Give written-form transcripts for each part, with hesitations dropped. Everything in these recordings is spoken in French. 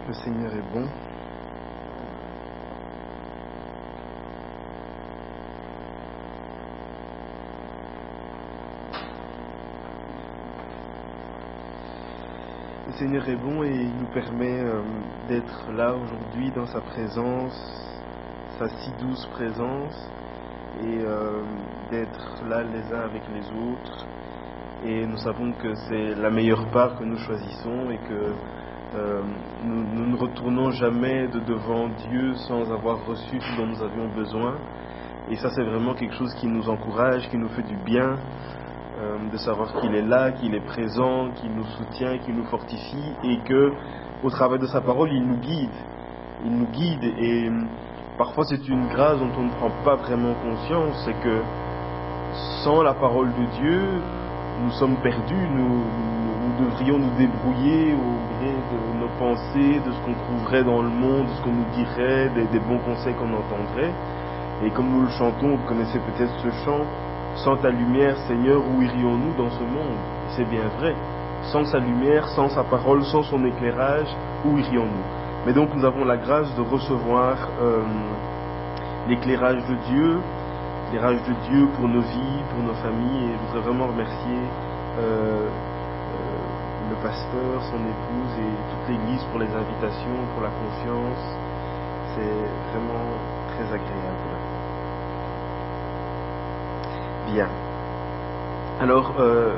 Le Seigneur est bon. Le Seigneur est bon et il nous permet d'être là aujourd'hui dans sa présence, sa si douce présence, et d'être là les uns avec les autres. Et nous savons que c'est la meilleure part que nous choisissons et que nous ne retournons jamais de devant Dieu sans avoir reçu ce dont nous avions besoin. Et ça, c'est vraiment quelque chose qui nous encourage, qui nous fait du bien, de savoir qu'il est là, qu'il est présent, qu'il nous soutient, qu'il nous fortifie, et que, au travers de sa parole, il nous guide. Il nous guide, et parfois c'est une grâce dont on ne prend pas vraiment conscience, c'est que sans la parole de Dieu, nous sommes perdus, nous devrions nous débrouiller au gré de nos pensées, de ce qu'on trouverait dans le monde, de ce qu'on nous dirait, des bons conseils qu'on entendrait. Et comme nous le chantons, vous connaissez peut-être ce chant, « Sans ta lumière, Seigneur, où irions-nous dans ce monde ?» C'est bien vrai. Sans sa lumière, sans sa parole, sans son éclairage, où irions-nous? Mais donc nous avons la grâce de recevoir l'éclairage de Dieu pour nos vies, pour nos familles. Et je voudrais vraiment remercier le pasteur, son épouse et toute l'église pour les invitations, pour la confiance. C'est vraiment très agréable. Bien. Alors,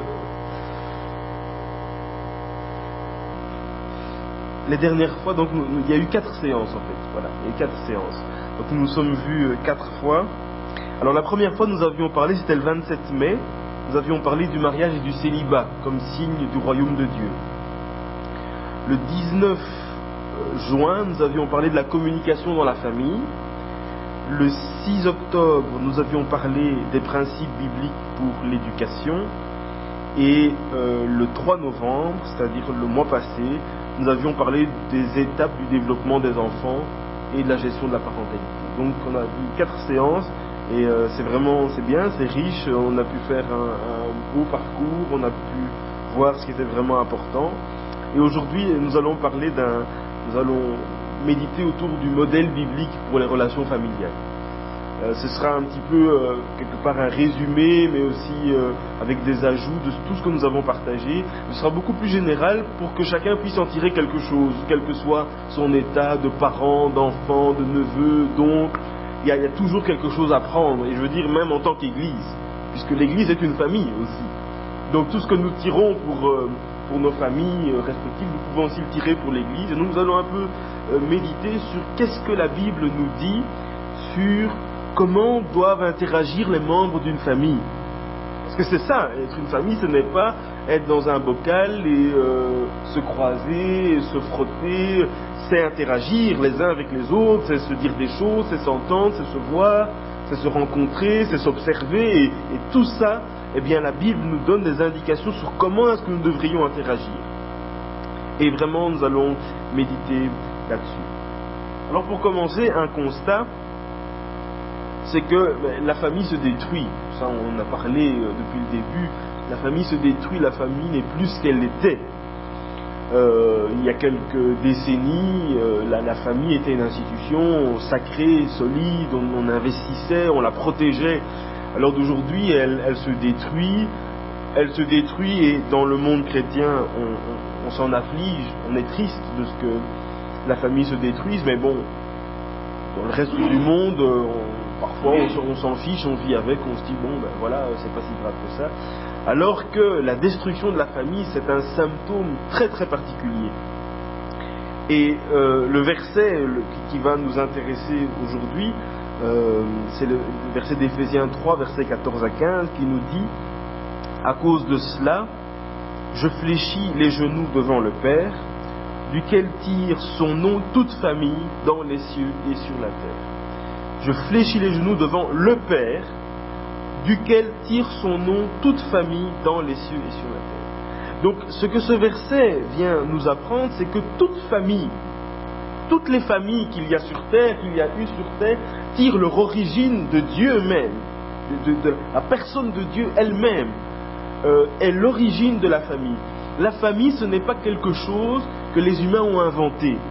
les dernières fois, donc il y a eu 4 séances en fait. Voilà, il y a eu 4 séances. Donc nous nous sommes vus 4 fois. Alors la première fois nous avions parlé, c'était le 27 mai, nous avions parlé du mariage et du célibat comme signe du royaume de Dieu. Le 19 juin, nous avions parlé de la communication dans la famille. Le 6 octobre, nous avions parlé des principes bibliques pour l'éducation. Et le 3 novembre, c'est-à-dire le mois passé, nous avions parlé des étapes du développement des enfants et de la gestion de la parentalité. Donc on a eu 4 séances. Et c'est bien, c'est riche, on a pu faire un beau parcours, on a pu voir ce qui était vraiment important. Et aujourd'hui, nous allons méditer autour du modèle biblique pour les relations familiales. Ce sera un petit peu, quelque part, un résumé, mais aussi avec des ajouts de tout ce que nous avons partagé. Ce sera beaucoup plus général pour que chacun puisse en tirer quelque chose, quel que soit son état de parent, d'enfant, de neveu, d'oncle. Il y a toujours quelque chose à prendre, et je veux dire même en tant qu'Église, puisque l'Église est une famille aussi. Donc tout ce que nous tirons pour nos familles respectives, nous pouvons aussi le tirer pour l'Église. Et nous allons un peu méditer sur qu'est-ce que la Bible nous dit sur comment doivent interagir les membres d'une famille. Parce que c'est ça, être une famille, ce n'est pas être dans un bocal et se croiser, et se frotter, c'est interagir les uns avec les autres, c'est se dire des choses, c'est s'entendre, c'est se voir, c'est se rencontrer, c'est s'observer, et tout ça, eh bien la Bible nous donne des indications sur comment est-ce que nous devrions interagir. Et vraiment, nous allons méditer là-dessus. Alors pour commencer, un constat, c'est que la famille se détruit. Ça, on en a parlé depuis le début. La famille se détruit, la famille n'est plus ce qu'elle était. Il y a quelques décennies, la famille était une institution sacrée, solide, on investissait, on la protégeait. Alors d'aujourd'hui, elle se détruit. Elle se détruit, et dans le monde chrétien, on s'en afflige, on est triste de ce que la famille se détruise, mais bon, dans le reste du monde, parfois on s'en fiche, on vit avec, on se dit bon ben voilà, c'est pas si grave que ça. Alors que la destruction de la famille, c'est un symptôme très très particulier. Et le verset qui va nous intéresser aujourd'hui, c'est le verset d'Éphésiens 3, versets 14 à 15, qui nous dit « À cause de cela, je fléchis les genoux devant le Père, duquel tire son nom toute famille dans les cieux et sur la terre. » Je fléchis les genoux devant le Père, duquel tire son nom toute famille dans les cieux et sur la terre. Donc ce que ce verset vient nous apprendre, c'est que toute famille, toutes les familles qu'il y a sur terre, qu'il y a eu sur terre, tirent leur origine de Dieu même, de la personne de Dieu elle-même est l'origine de la famille. La famille, ce n'est pas quelque chose que les humains ont inventé.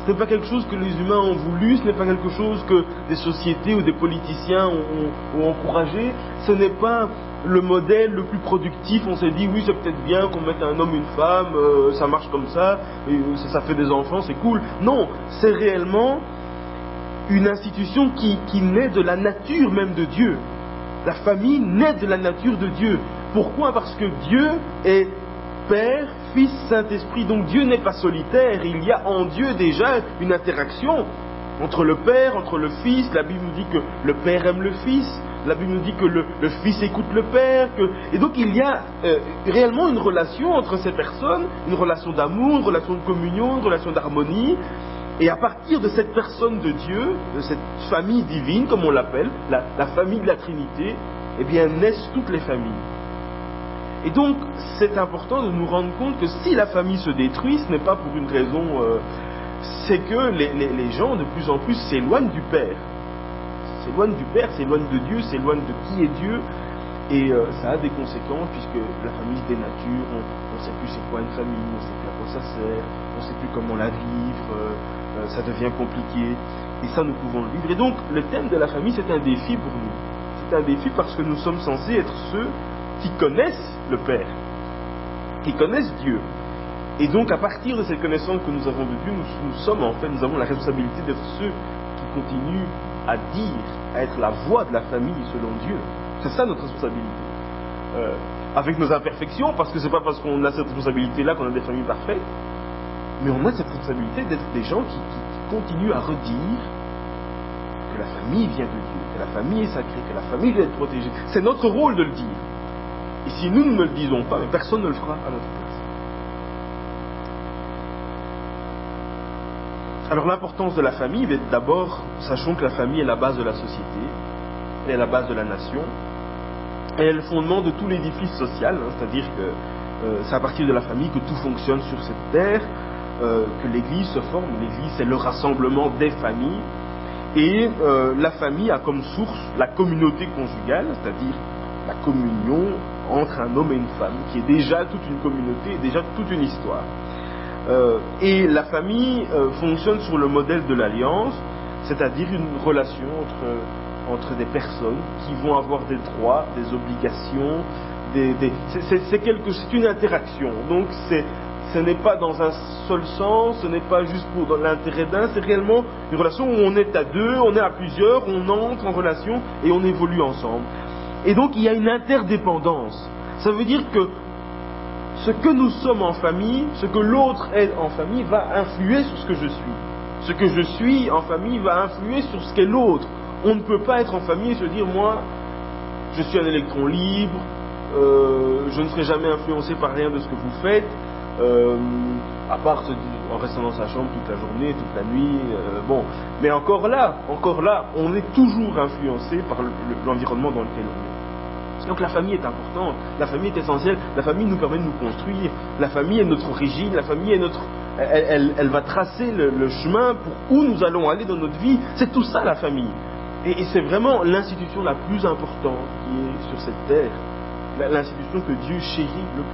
Ce n'est pas quelque chose que les humains ont voulu, ce n'est pas quelque chose que des sociétés ou des politiciens ont encouragé. Ce n'est pas le modèle le plus productif. On s'est dit, oui, c'est peut-être bien qu'on mette un homme, une femme, ça marche comme ça, et ça fait des enfants, c'est cool. Non, c'est réellement une institution qui naît de la nature même de Dieu. La famille naît de la nature de Dieu. Pourquoi ? Parce que Dieu est Père, Fils, Saint-Esprit. Donc Dieu n'est pas solitaire. Il y a en Dieu déjà une interaction entre le Père, entre le Fils. La Bible nous dit que le Père aime le Fils. La Bible nous dit que le Fils écoute le Père. Et donc il y a réellement une relation entre ces personnes, une relation d'amour, une relation de communion, une relation d'harmonie. Et à partir de cette personne de Dieu, de cette famille divine, comme on l'appelle, la famille de la Trinité, eh bien naissent toutes les familles. Et donc, c'est important de nous rendre compte que si la famille se détruit, ce n'est pas pour une raison... c'est que les gens, de plus en plus, s'éloignent du Père. S'éloignent du Père, s'éloignent de Dieu, s'éloignent de qui est Dieu. Et ça a des conséquences, puisque la famille se dénature, on ne sait plus c'est quoi une famille, on ne sait plus à quoi ça sert, on ne sait plus comment la vivre, ça devient compliqué. Et ça, nous pouvons le vivre. Et donc, le thème de la famille, c'est un défi pour nous. C'est un défi parce que nous sommes censés être ceux qui connaissent le Père, qui connaissent Dieu. Et donc, à partir de cette connaissance que nous avons de Dieu, nous avons la responsabilité d'être ceux qui continuent à dire, à être la voix de la famille selon Dieu. C'est ça notre responsabilité. Avec nos imperfections, parce que c'est pas parce qu'on a cette responsabilité-là qu'on a des familles parfaites, mais on a cette responsabilité d'être des gens qui continuent à redire que la famille vient de Dieu, que la famille est sacrée, que la famille doit être protégée. C'est notre rôle de le dire. Et si nous ne le disons pas, personne ne le fera à notre place. Alors l'importance de la famille, d'abord, sachons que la famille est la base de la société, elle est la base de la nation, elle est le fondement de tout l'édifice social, c'est-à-dire que c'est à partir de la famille que tout fonctionne sur cette terre, que l'Église se forme. L'Église, c'est le rassemblement des familles, et la famille a comme source la communauté conjugale, c'est-à-dire la communion entre un homme et une femme, qui est déjà toute une communauté, déjà toute une histoire. Et la famille fonctionne sur le modèle de l'alliance, c'est-à-dire une relation entre des personnes qui vont avoir des droits, des obligations, c'est une interaction. Donc ce n'est pas dans un seul sens, ce n'est pas juste pour l'intérêt d'un, c'est réellement une relation où on est à deux, on est à plusieurs, on entre en relation et on évolue ensemble. Et donc il y a une interdépendance. Ça veut dire que ce que nous sommes en famille, ce que l'autre est en famille, va influer sur ce que je suis. Ce que je suis en famille va influer sur ce qu'est l'autre. On ne peut pas être en famille et se dire, moi, je suis un électron libre, je ne serai jamais influencé par rien de ce que vous faites, à part en restant dans sa chambre toute la journée, toute la nuit. Bon, mais encore là, on est toujours influencé par l'environnement dans lequel on est. Donc la famille est importante, la famille est essentielle, la famille nous permet de nous construire, la famille est notre origine, la famille est elle va tracer le chemin pour où nous allons aller dans notre vie. C'est tout ça la famille. Et c'est vraiment l'institution la plus importante qui est sur cette terre, l'institution que Dieu chérit le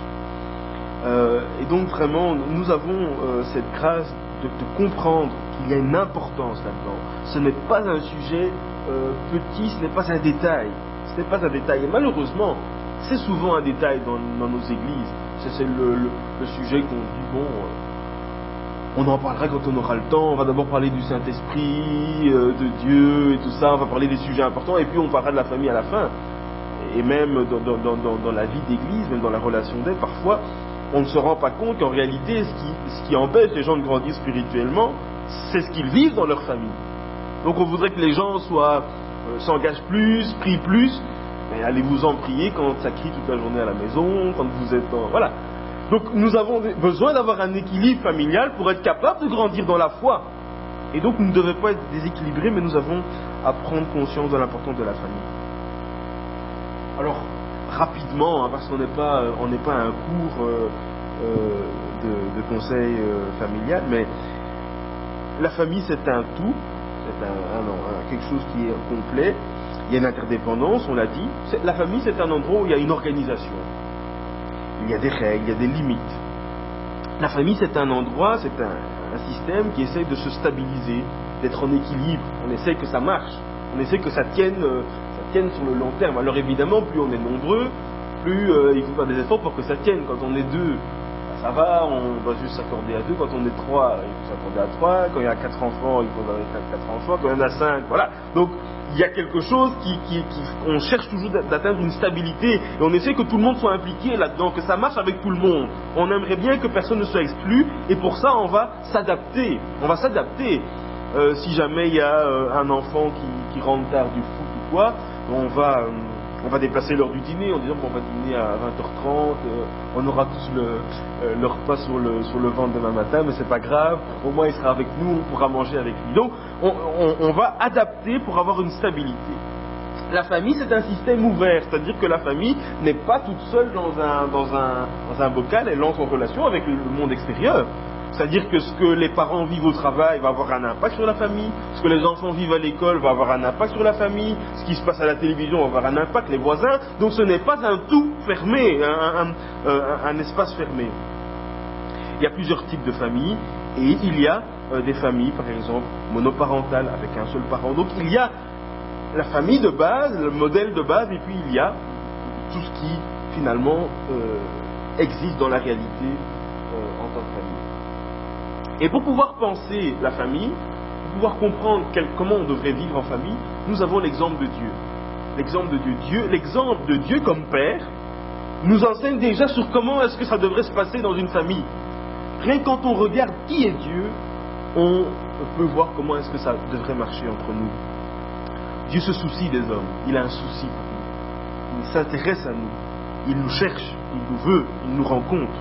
plus. Et donc vraiment, nous avons cette grâce de comprendre qu'il y a une importance là-dedans. Ce n'est pas un sujet petit, ce n'est pas un détail. Ce n'est pas un détail. Et malheureusement, c'est souvent un détail dans nos églises. C'est le sujet qu'on dit, bon, on en parlera quand on aura le temps. On va d'abord parler du Saint-Esprit, de Dieu et tout ça. On va parler des sujets importants. Et puis on parlera de la famille à la fin. Et même dans la vie d'église, même dans la relation d'aide, parfois, on ne se rend pas compte qu'en réalité, ce qui empêche les gens de grandir spirituellement, c'est ce qu'ils vivent dans leur famille. Donc on voudrait que les gens s'engagent plus, prient plus, mais allez-vous-en prier quand ça crie toute la journée à la maison, quand vous êtes voilà. Donc nous avons besoin d'avoir un équilibre familial pour être capable de grandir dans la foi. Et donc nous ne devons pas être déséquilibrés, mais nous avons à prendre conscience de l'importance de la famille. Alors, rapidement, parce qu'on n'est pas à un cours de conseil familial, mais la famille c'est un tout, c'est quelque chose qui est complet. Il y a une interdépendance, on l'a dit. La famille c'est un endroit où il y a une organisation. Il y a des règles, il y a des limites. La famille c'est un endroit, c'est un système qui essaye de se stabiliser, d'être en équilibre. On essaie que ça marche, on essaie que ça tienne sur le long terme. Alors évidemment, plus on est nombreux, plus il faut faire des efforts pour que ça tienne. Quand on est deux, ça va, on doit juste s'accorder à deux. Quand on est trois, il faut s'accorder à trois. Quand il y a 4 enfants, il faut s'accorder à 4 enfants. Quand il y en a 5, voilà. Donc il y a quelque chose on cherche toujours d'atteindre une stabilité. Et on essaie que tout le monde soit impliqué là-dedans, que ça marche avec tout le monde. On aimerait bien que personne ne soit exclu. Et pour ça, on va s'adapter. Si jamais il y a un enfant qui rentre tard du foot ou quoi, on va déplacer l'heure du dîner en disant on va dîner à 20h30, on aura tous le repas sur le ventre demain matin, mais c'est pas grave, au moins il sera avec nous, on pourra manger avec lui. Donc on va adapter pour avoir une stabilité. La famille, c'est un système ouvert, c'est-à-dire que la famille n'est pas toute seule dans un bocal, elle entre en relation avec le monde extérieur. C'est-à-dire que ce que les parents vivent au travail va avoir un impact sur la famille, ce que les enfants vivent à l'école va avoir un impact sur la famille, ce qui se passe à la télévision va avoir un impact, les voisins. Donc ce n'est pas un tout fermé, un espace fermé. Il y a plusieurs types de familles, et il y a des familles, par exemple, monoparentales, avec un seul parent. Donc il y a la famille de base, le modèle de base, et puis il y a tout ce qui, finalement, existe dans la réalité en tant que famille. Et pour pouvoir penser la famille, pour pouvoir comprendre comment on devrait vivre en famille, nous avons l'exemple de Dieu. L'exemple de Dieu comme Père nous enseigne déjà sur comment est-ce que ça devrait se passer dans une famille. Rien que quand on regarde qui est Dieu, on peut voir comment est-ce que ça devrait marcher entre nous. Dieu se soucie des hommes, il a un souci pour nous. Il s'intéresse à nous, il nous cherche, il nous veut, il nous rencontre.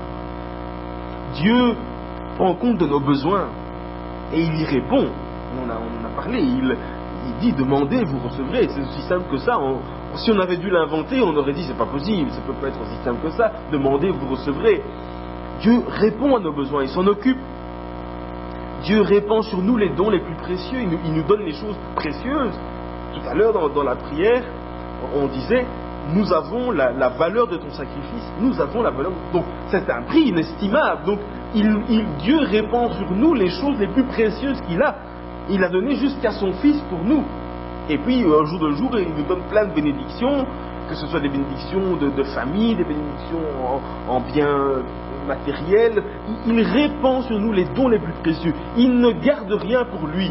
Dieu prend compte de nos besoins et il y répond. On en a parlé, il dit demandez, vous recevrez. C'est aussi simple que ça. Si on avait dû l'inventer, on aurait dit c'est pas possible, ça peut pas être aussi simple que ça. Demandez, vous recevrez. Dieu répond à nos besoins, il s'en occupe. Dieu répand sur nous les dons les plus précieux, il nous donne les choses précieuses. Tout à l'heure dans la prière, on disait nous avons la valeur de ton sacrifice, nous avons la valeur. Donc c'est un prix inestimable. Donc Dieu répand sur nous les choses les plus précieuses qu'il a. Il a donné jusqu'à son Fils pour nous. Et puis un jour de jour, il nous donne plein de bénédictions, que ce soit des bénédictions de famille, des bénédictions en biens matériels. Il répand sur nous les dons les plus précieux. Il ne garde rien pour lui.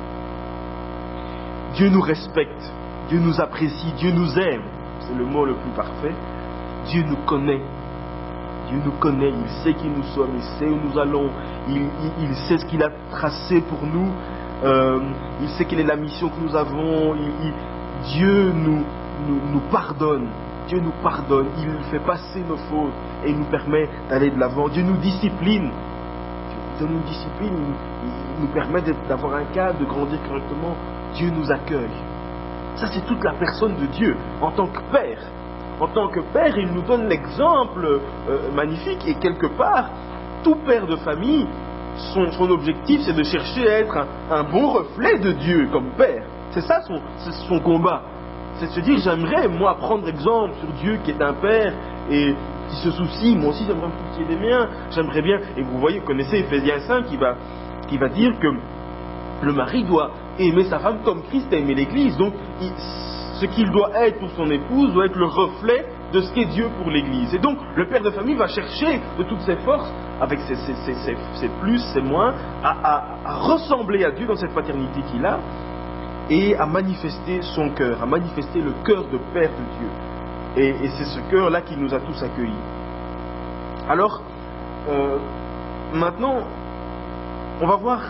Dieu nous respecte, Dieu nous apprécie, Dieu nous aime. C'est le mot le plus parfait. Dieu nous connaît. Dieu nous connaît, il sait qui nous sommes, il sait où nous allons, il sait ce qu'il a tracé pour nous, il sait quelle est la mission que nous avons. Dieu nous pardonne, il fait passer nos fautes et il nous permet d'aller de l'avant. Dieu nous discipline, il nous permet d'avoir un cadre, de grandir correctement. Dieu nous accueille. Ça, c'est toute la personne de Dieu en tant que Père. En tant que père, il nous donne l'exemple magnifique, et quelque part, tout père de famille, son objectif, c'est de chercher à être un bon reflet de Dieu comme père. C'est ça son combat. C'est de se dire, j'aimerais, moi, prendre exemple sur Dieu qui est un père et qui se soucie. Moi aussi, j'aimerais me soucier des miens. J'aimerais bien, et vous voyez, vous connaissez Ephésiens 5 qui va dire que le mari doit aimer sa femme comme Christ a aimé l'Église. Donc, ce qu'il doit être pour son épouse doit être le reflet de ce qu'est Dieu pour l'Église. Et donc, le père de famille va chercher de toutes ses forces, avec ses plus, ses moins, à ressembler à Dieu dans cette paternité qu'il a, et à manifester son cœur, à manifester le cœur de Père de Dieu. Et c'est ce cœur-là qui nous a tous accueillis. Alors, maintenant, on va voir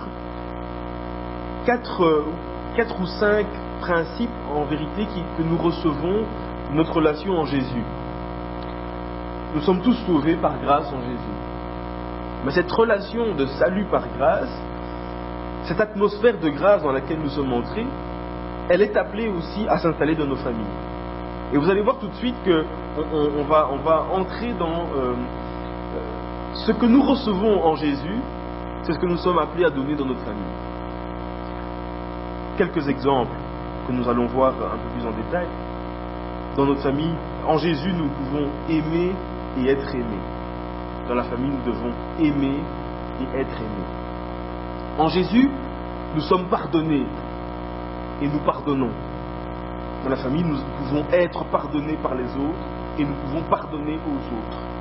4 ou 5 principes en vérité que nous recevons de notre relation en Jésus. Nous sommes tous sauvés par grâce en Jésus. Mais cette relation de salut par grâce, cette atmosphère de grâce dans laquelle nous sommes entrés, elle est appelée aussi à s'installer dans nos familles. Et vous allez voir tout de suite qu'on va entrer dans ce que nous recevons en Jésus, c'est ce que nous sommes appelés à donner dans notre famille. Quelques exemples que nous allons voir un peu plus en détail. Dans notre famille, en Jésus, nous pouvons aimer et être aimés. Dans la famille, nous devons aimer et être aimés. En Jésus, nous sommes pardonnés et nous pardonnons. Dans la famille, nous pouvons être pardonnés par les autres et nous pouvons pardonner aux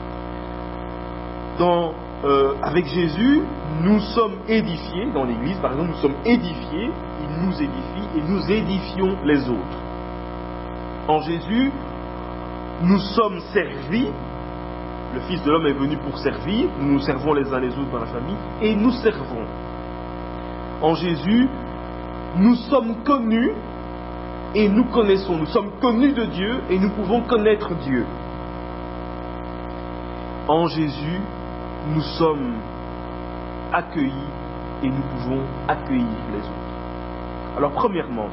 autres. Avec Jésus, nous sommes édifiés. Dans l'Église, par exemple, nous sommes édifiés, il nous édifie et nous édifions les autres. En Jésus, nous sommes servis. Le Fils de l'homme est venu pour servir. Nous nous servons les uns les autres dans la famille et nous servons. En Jésus, nous sommes connus et nous connaissons. Nous sommes connus de Dieu et nous pouvons connaître Dieu. En Jésus, nous sommes accueillis et nous pouvons accueillir les autres. Alors premièrement,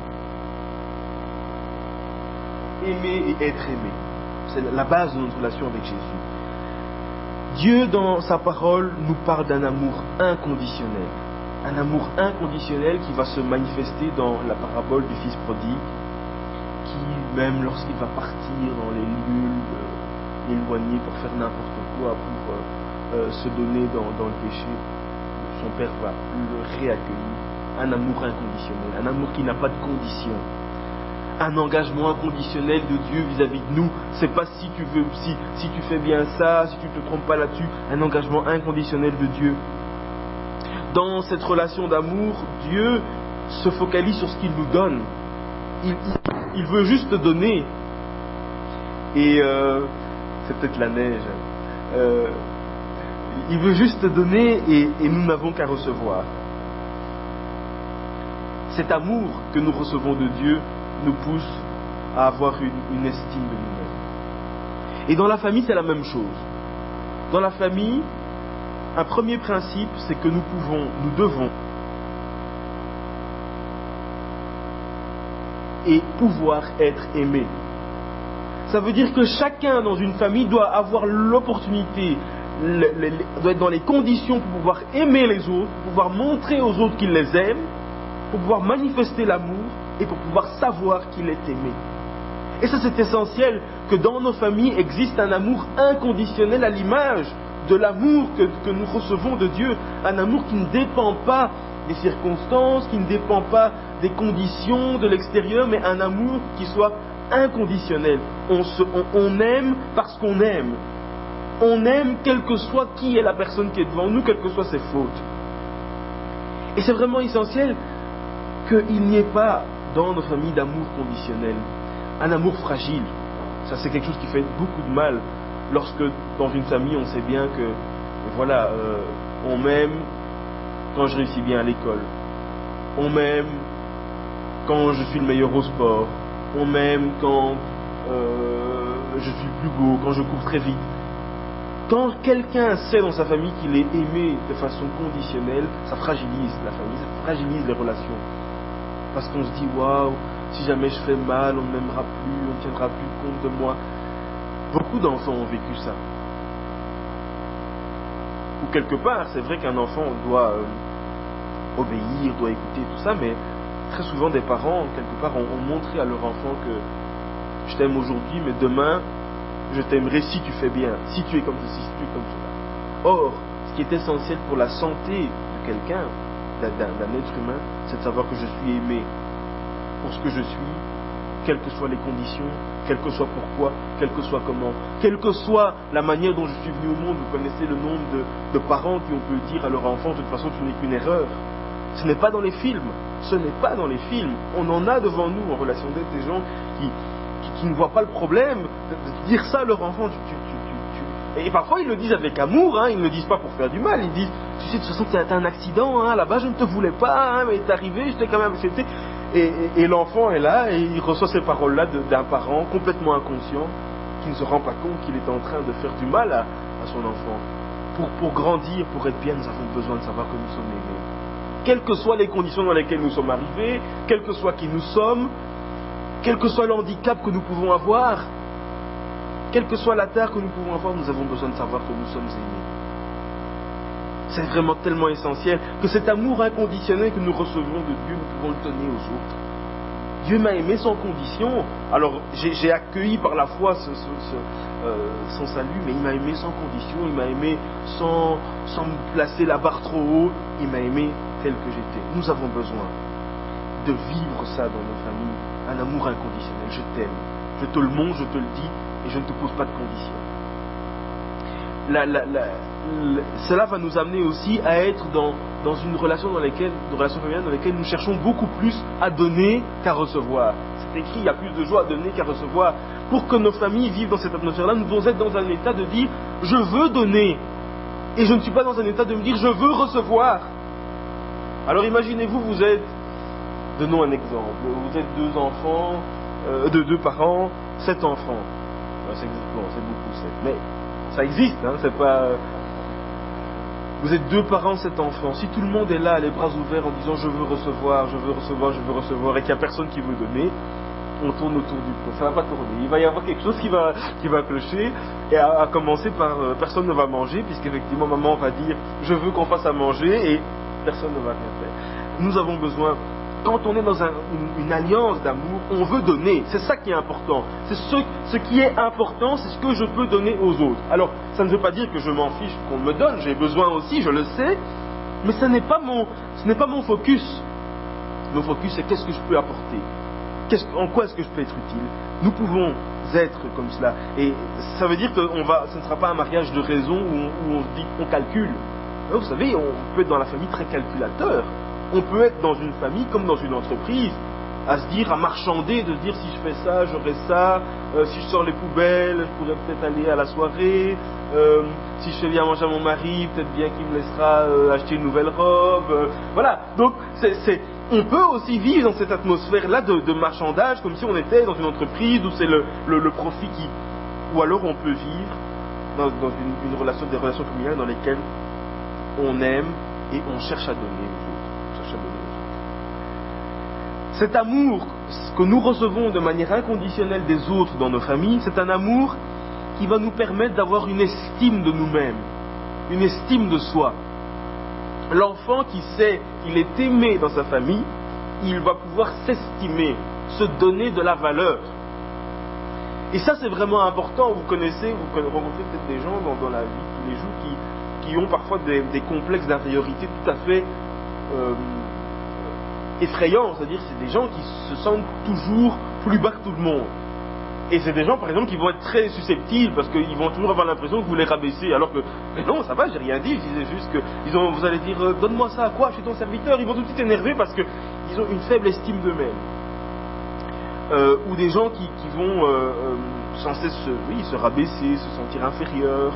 aimer et être aimé. C'est la base de notre relation avec Jésus. Dieu, dans sa parole, nous parle d'un amour inconditionnel. Un amour inconditionnel qui va se manifester dans la parabole du Fils prodigue, qui, même lorsqu'il va partir dans les lieux éloignés pour faire n'importe quoi, pour se donner dans le péché, son Père va le réaccueillir. Un amour inconditionnel, un amour qui n'a pas de condition. Un engagement inconditionnel de Dieu vis-à-vis de nous. C'est pas si tu veux, si tu fais bien ça, si tu te trompes pas là-dessus. Un engagement inconditionnel de Dieu. Dans cette relation d'amour, Dieu se focalise sur ce qu'il nous donne. Il veut juste donner. Et c'est peut-être la neige. Il veut juste donner et nous n'avons qu'à recevoir. Cet amour que nous recevons de Dieu nous pousse à avoir une estime de nous-mêmes. Et dans la famille, c'est la même chose. Dans la famille, un premier principe, c'est que nous devons et pouvoir être aimés. Ça veut dire que chacun dans une famille doit avoir l'opportunité, doit être dans les conditions pour pouvoir aimer les autres, pour pouvoir montrer aux autres qu'ils les aiment, pour pouvoir manifester l'amour et pour pouvoir savoir qu'il est aimé. Et ça, c'est essentiel que dans nos familles existe un amour inconditionnel à l'image de l'amour que nous recevons de Dieu, un amour qui ne dépend pas des circonstances, qui ne dépend pas des conditions de l'extérieur, mais un amour qui soit inconditionnel. On aime parce qu'on aime. On aime quelle que soit qui est la personne qui est devant nous, quelles que soient ses fautes. Et c'est vraiment essentiel qu'il n'y ait pas dans nos familles d'amour conditionnel, un amour fragile. Ça, c'est quelque chose qui fait beaucoup de mal lorsque dans une famille on sait bien que voilà, on m'aime quand je réussis bien à l'école, on m'aime quand je suis le meilleur au sport, on m'aime quand je suis le plus beau, quand je cours très vite. Quand quelqu'un sait dans sa famille qu'il est aimé de façon conditionnelle, ça fragilise la famille, ça fragilise les relations. Parce qu'on se dit, waouh, si jamais je fais mal, on ne m'aimera plus, on ne tiendra plus compte de moi. Beaucoup d'enfants ont vécu ça. Ou quelque part, c'est vrai qu'un enfant doit obéir, doit écouter tout ça, mais très souvent des parents, quelque part, ont montré à leur enfant que je t'aime aujourd'hui, mais demain, je t'aimerai si tu fais bien, si tu es comme ceci, si tu es comme cela. Or, ce qui est essentiel pour la santé de quelqu'un, d'un être humain, c'est de savoir que je suis aimé pour ce que je suis, quelles que soient les conditions, quel que soit pourquoi, quel que soit comment, quelle que soit la manière dont je suis venu au monde. Vous connaissez le nombre de parents qui ont pu dire à leur enfant, de toute façon tu n'es qu'une erreur. Ce n'est pas dans les films, ce n'est pas dans les films. On en a devant nous en relation d'aide des gens qui ne voient pas le problème de dire ça à leur enfant. Et parfois ils le disent avec amour, ils ne le disent pas pour faire du mal, ils disent, tu sais de toute façon tu as un accident, là-bas je ne te voulais pas, mais c'est arrivé, j'étais quand même accepté. Et l'enfant est là et il reçoit ces paroles-là d'un parent complètement inconscient qui ne se rend pas compte qu'il est en train de faire du mal à son enfant. Pour grandir, pour être bien, nous avons besoin de savoir que nous sommes aimés. Quelles que soient les conditions dans lesquelles nous sommes arrivés, quel que soit qui nous sommes, quel que soit le handicap que nous pouvons avoir, quelle que soit la tare que nous pouvons avoir, nous avons besoin de savoir que nous sommes aimés. C'est vraiment tellement essentiel que cet amour inconditionnel que nous recevons de Dieu, nous pouvons le donner aux autres. Dieu m'a aimé sans condition. Alors j'ai accueilli par la foi son salut, mais il m'a aimé sans condition, il m'a aimé sans me placer la barre trop haut, il m'a aimé tel que j'étais. Nous avons besoin de vivre ça dans nos familles, un amour inconditionnel. Je t'aime, je te le montre, je te le dis, et je ne te pose pas de conditions. Cela va nous amener aussi à être dans une relation familiale dans laquelle nous cherchons beaucoup plus à donner qu'à recevoir. C'est écrit, il y a plus de joie à donner qu'à recevoir. Pour que nos familles vivent dans cette atmosphère-là, nous devons être dans un état de dire, je veux donner, et je ne suis pas dans un état de me dire, je veux recevoir. Alors imaginez-vous, vous êtes, donnons un exemple, vous êtes deux parents, 7 enfants. C'est beaucoup 7, mais ça existe, hein, c'est pas... Vous êtes 2 parents, 7 enfants. Si tout le monde est là, les bras ouverts, en disant je veux recevoir, je veux recevoir, je veux recevoir, et qu'il n'y a personne qui veut donner, on tourne autour du pot. Ça ne va pas tourner. Il va y avoir quelque chose qui va clocher, et à commencer par personne ne va manger, puisqu'effectivement maman va dire je veux qu'on fasse à manger, et personne ne va rien faire. Nous avons besoin... Quand on est dans une alliance d'amour, on veut donner. C'est ça qui est important. C'est ce qui est important, c'est ce que je peux donner aux autres. Alors, ça ne veut pas dire que je m'en fiche qu'on me donne. J'ai besoin aussi, je le sais. Mais ce n'est pas mon focus. Mon focus, c'est qu'est-ce que je peux apporter. En quoi est-ce que je peux être utile. Nous pouvons être comme cela. Et ça veut dire que ce ne sera pas un mariage de raison où on se dit on calcule. Alors, vous savez, on peut être dans la famille très calculateur. On peut être dans une famille comme dans une entreprise, à se dire, à marchander, de se dire si je fais ça, j'aurai ça, si je sors les poubelles, je pourrais peut-être aller à la soirée, si je fais bien manger à mon mari, peut-être bien qu'il me laissera acheter une nouvelle robe. Voilà, donc on peut aussi vivre dans cette atmosphère-là de marchandage, comme si on était dans une entreprise où c'est le profit qui... Ou alors on peut vivre dans des relations familiales dans lesquelles on aime et on cherche à donner aux autres. Cet amour que nous recevons de manière inconditionnelle des autres dans nos familles, c'est un amour qui va nous permettre d'avoir une estime de nous-mêmes, une estime de soi. L'enfant qui sait qu'il est aimé dans sa famille, il va pouvoir s'estimer, se donner de la valeur. Et ça, c'est vraiment important. Vous rencontrez peut-être des gens dans la vie tous les jours qui ont parfois des complexes d'infériorité tout à fait effrayants. C'est-à-dire c'est des gens qui se sentent toujours plus bas que tout le monde. Et c'est des gens, par exemple, qui vont être très susceptibles parce qu'ils vont toujours avoir l'impression que vous les rabaissez. Alors que, mais non, ça va, j'ai rien dit. Je disais juste que vous allez dire, donne-moi ça à quoi, je suis ton serviteur. Ils vont tout de suite énerver parce qu'ils ont une faible estime d'eux-mêmes. Ou des gens qui vont sans cesse se rabaisser, se sentir inférieurs,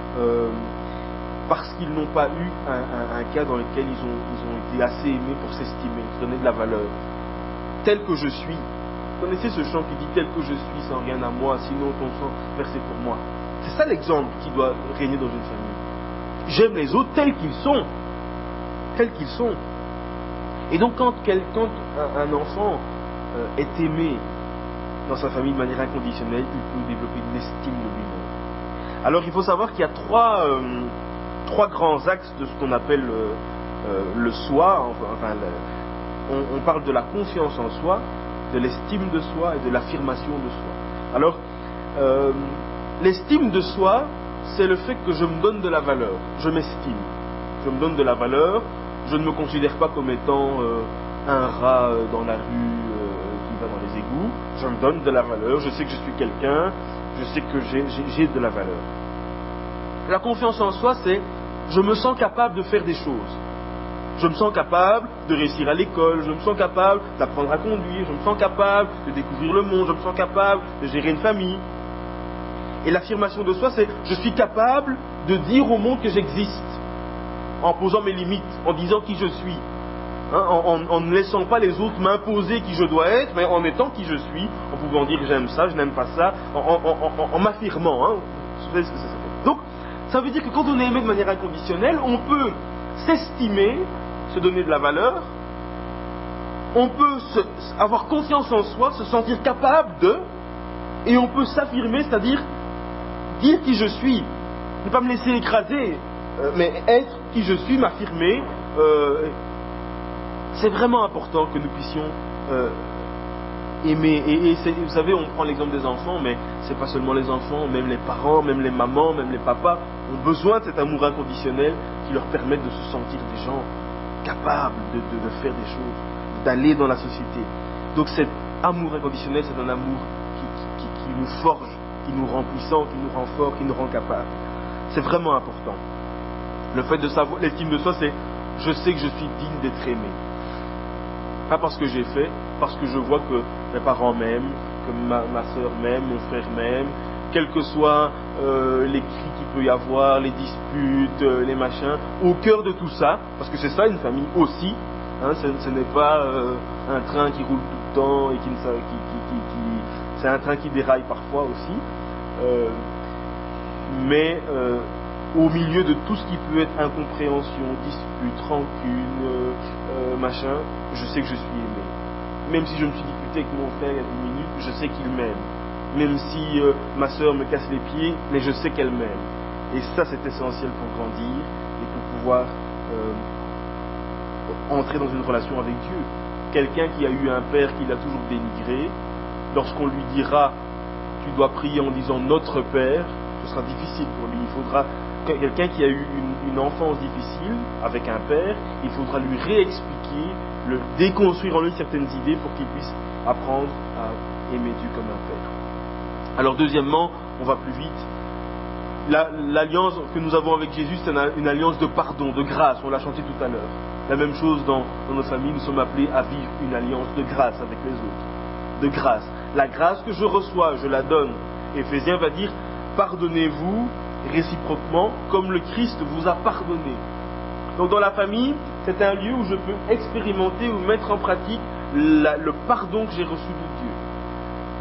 parce qu'ils n'ont pas eu un cas dans lequel ils ont été assez aimés pour s'estimer, se donner de la valeur. Tel que je suis. Vous connaissez ce chant qui dit tel que je suis sans rien à moi, sinon ton sang versé pour moi. C'est ça l'exemple qui doit régner dans une famille. J'aime les autres tels qu'ils sont. Tels qu'ils sont. Et donc quand un enfant est aimé dans sa famille de manière inconditionnelle, il peut développer une estime de lui-même. Alors il faut savoir qu'il y a trois grands axes de ce qu'on appelle le soi. On parle de la confiance en soi, de l'estime de soi et de l'affirmation de soi. Alors, l'estime de soi, c'est le fait que je me donne de la valeur. Je m'estime. Je me donne de la valeur. Je ne me considère pas comme étant un rat dans la rue qui va dans les égouts. Je me donne de la valeur. Je sais que je suis quelqu'un. Je sais que j'ai de la valeur. La confiance en soi, c'est je me sens capable de faire des choses. Je me sens capable de réussir à l'école, je me sens capable d'apprendre à conduire, je me sens capable de découvrir le monde, je me sens capable de gérer une famille. Et l'affirmation de soi, c'est je suis capable de dire au monde que j'existe, en posant mes limites, en disant qui je suis, en ne laissant pas les autres m'imposer qui je dois être, mais en étant qui je suis, en pouvant dire j'aime ça, je n'aime pas ça, en m'affirmant. Donc, ça veut dire que quand on est aimé de manière inconditionnelle, on peut s'estimer, se donner de la valeur, on peut avoir confiance en soi, se sentir capable de, et on peut s'affirmer, c'est-à-dire dire qui je suis, ne pas me laisser écraser, mais être qui je suis, m'affirmer. C'est vraiment important que nous puissions aimer. Et vous savez, on prend l'exemple des enfants, mais c'est pas seulement les enfants, même les parents, même les mamans, même les papas ont besoin de cet amour inconditionnel qui leur permette de se sentir des gens capable de faire des choses, d'aller dans la société. Donc cet amour inconditionnel, c'est un amour qui nous forge, qui nous rend puissants, qui nous rend forts, qui nous rend capables. C'est vraiment important. Le fait de savoir, l'estime de soi, c'est je sais que je suis digne d'être aimé. Pas parce que j'ai fait, parce que je vois que mes parents m'aiment, que ma soeur m'aime, mon frère m'aime, quels que soient les cris qu'il peut y avoir, les disputes, les machins, au cœur de tout ça, parce que c'est ça une famille aussi, hein, ce n'est pas un train qui roule tout le temps et c'est un train qui déraille parfois aussi, mais au milieu de tout ce qui peut être incompréhension, dispute, rancune, machin, je sais que je suis aimé. Même si je me suis disputé avec mon frère il y a 10 minutes, je sais qu'il m'aime. Même si ma sœur me casse les pieds, mais je sais qu'elle m'aime. Et ça, c'est essentiel pour grandir et pour pouvoir entrer dans une relation avec Dieu. Quelqu'un qui a eu un père qui l'a toujours dénigré, lorsqu'on lui dira « tu dois prier en disant notre Père », ce sera difficile pour lui. Il faudra quelqu'un qui a eu une enfance difficile avec un père, il faudra lui réexpliquer, le déconstruire en lui certaines idées pour qu'il puisse apprendre à aimer Dieu comme un père. Alors deuxièmement, on va plus vite. L'alliance que nous avons avec Jésus, c'est une alliance de pardon, de grâce. On l'a chanté tout à l'heure. La même chose dans notre famille, nous sommes appelés à vivre une alliance de grâce avec les autres. De grâce. La grâce que je reçois, je la donne. Éphésiens va dire, pardonnez-vous réciproquement comme le Christ vous a pardonné. Donc dans la famille, c'est un lieu où je peux expérimenter ou mettre en pratique le pardon que j'ai reçu de Dieu. Comment ?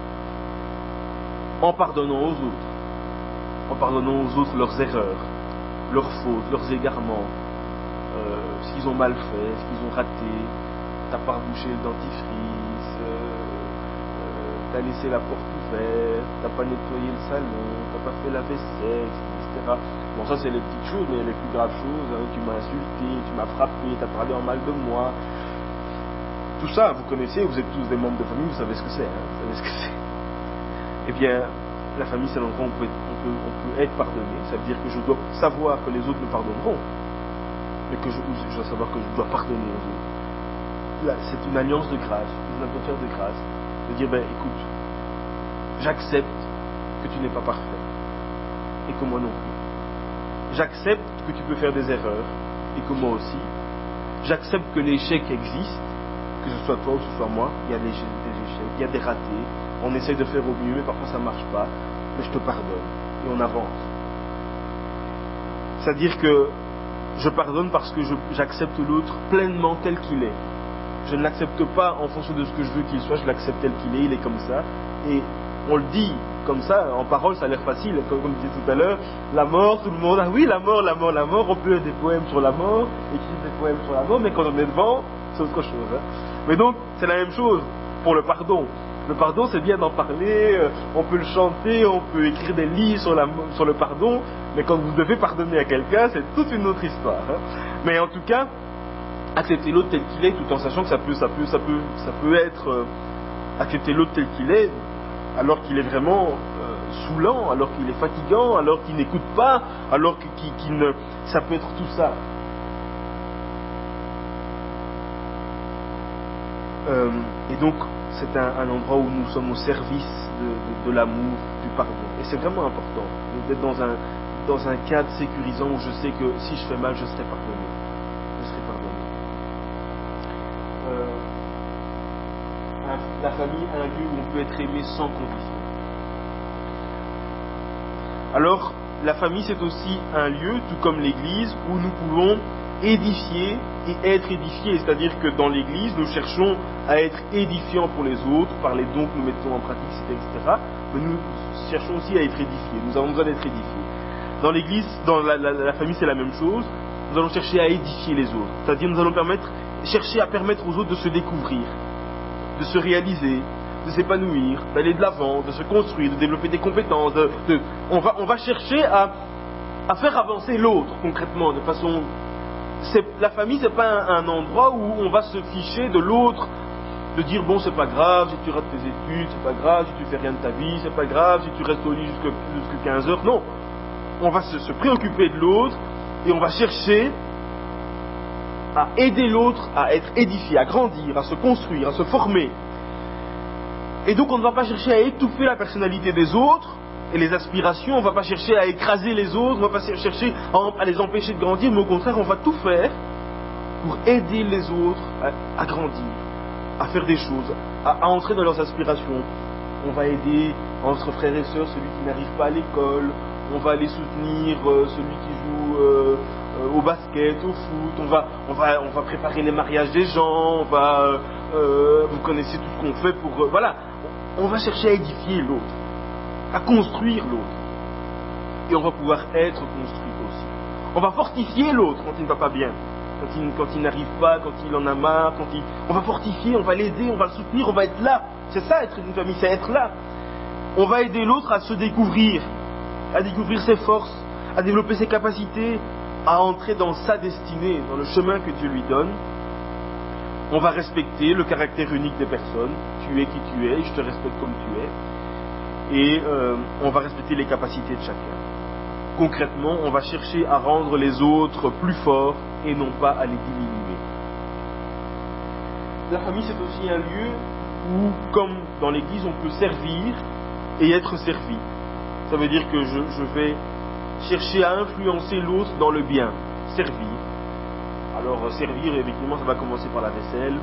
En pardonnant aux autres. En pardonnant aux autres leurs erreurs, leurs fautes, leurs égarements, ce qu'ils ont mal fait, ce qu'ils ont raté. T'as pas rebouché le dentifrice, t'as laissé la porte ouverte, t'as pas nettoyé le salon, t'as pas fait la vaisselle, etc. Bon, ça c'est les petites choses, mais les plus graves choses, hein, tu m'as insulté, tu m'as frappé, t'as parlé en mal de moi. Tout ça, vous connaissez, vous êtes tous des membres de famille, vous savez ce que c'est. Hein, vous savez ce que c'est. Eh bien, la famille, c'est l'endroit où on peut être pardonné. Ça veut dire que je dois savoir que les autres me pardonneront, mais que je dois savoir que je dois pardonner aux autres. Là, c'est une alliance de grâce, une atmosphère de grâce, de dire, écoute, j'accepte que tu n'es pas parfait, et que moi non plus. J'accepte que tu peux faire des erreurs, et que moi aussi. J'accepte que l'échec existe, que ce soit toi ou que ce soit moi, il y a des échecs, il y a des ratés, on essaye de faire au mieux, mais parfois ça ne marche pas, mais je te pardonne, et on avance. C'est-à-dire que je pardonne parce que j'accepte l'autre pleinement tel qu'il est. Je ne l'accepte pas en fonction de ce que je veux qu'il soit, je l'accepte tel qu'il est, il est comme ça. Et on le dit comme ça, en parole, ça a l'air facile, comme je disais tout à l'heure, la mort, tout le monde, ah oui, la mort, on peut des poèmes sur la mort, écrire des poèmes sur la mort, mais quand on est devant, c'est autre chose. Hein. Mais donc, c'est la même chose pour le pardon. Le pardon, c'est bien d'en parler, on peut le chanter, on peut écrire des livres sur le pardon, mais quand vous devez pardonner à quelqu'un, c'est toute une autre histoire. Hein. Mais en tout cas, accepter l'autre tel qu'il est, tout en sachant que ça peut être accepter l'autre tel qu'il est, alors qu'il est vraiment saoulant, alors qu'il est fatigant, alors qu'il n'écoute pas, alors qu'il ne... Ça peut être tout ça. Et donc, c'est un endroit où nous sommes au service de l'amour, du pardon. Et c'est vraiment important d'être dans un cadre sécurisant où je sais que si je fais mal, je serai pardonné. La famille, un lieu où on peut être aimé sans condition. Alors, la famille, c'est aussi un lieu, tout comme l'église, où nous pouvons édifier et être édifiés. C'est-à-dire que dans l'église, nous cherchons à être édifiants pour les autres, par les dons que nous mettons en pratique, etc. Mais nous cherchons aussi à être édifiés. Nous avons besoin d'être édifiés. Dans l'église, dans la famille, c'est la même chose. Nous allons chercher à édifier les autres. C'est-à-dire nous allons chercher à permettre aux autres de se découvrir, de se réaliser, de s'épanouir, d'aller de l'avant, de se construire, de développer des compétences. On va chercher à faire avancer l'autre concrètement, de façon. La famille, c'est pas un endroit où on va se ficher de l'autre, de dire bon, c'est pas grave si tu rates tes études, c'est pas grave si tu fais rien de ta vie, c'est pas grave si tu restes au lit jusqu'à 15 heures. Non, on va se préoccuper de l'autre et on va chercher à aider l'autre à être édifié, à grandir, à se construire, à se former. Et donc on ne va pas chercher à étouffer la personnalité des autres et les aspirations, on ne va pas chercher à écraser les autres, on ne va pas chercher à les empêcher de grandir, mais au contraire on va tout faire pour aider les autres à grandir, à faire des choses, à entrer dans leurs aspirations. On va aider entre frères et sœurs celui qui n'arrive pas à l'école, on va aller soutenir celui qui joue au basket, au foot, on va préparer les mariages des gens, vous connaissez tout ce qu'on fait pour... voilà, on va chercher à édifier l'autre, à construire l'autre. Et on va pouvoir être construit aussi. On va fortifier l'autre quand il ne va pas bien, quand il n'arrive pas, quand il en a marre, on va fortifier, on va l'aider, on va le soutenir, on va être là. C'est ça être une famille, c'est être là. On va aider l'autre à se découvrir, à découvrir ses forces, à développer ses capacités, à entrer dans sa destinée, dans le chemin que Dieu lui donne. On va respecter le caractère unique des personnes. Tu es qui tu es, je te respecte comme tu es. Et on va respecter les capacités de chacun. Concrètement, on va chercher à rendre les autres plus forts et non pas à les diminuer. La famille, c'est aussi un lieu où, comme dans l'église, on peut servir et être servi. Ça veut dire que je vais chercher à influencer l'autre dans le bien, servir. Alors servir, effectivement, ça va commencer par la vaisselle,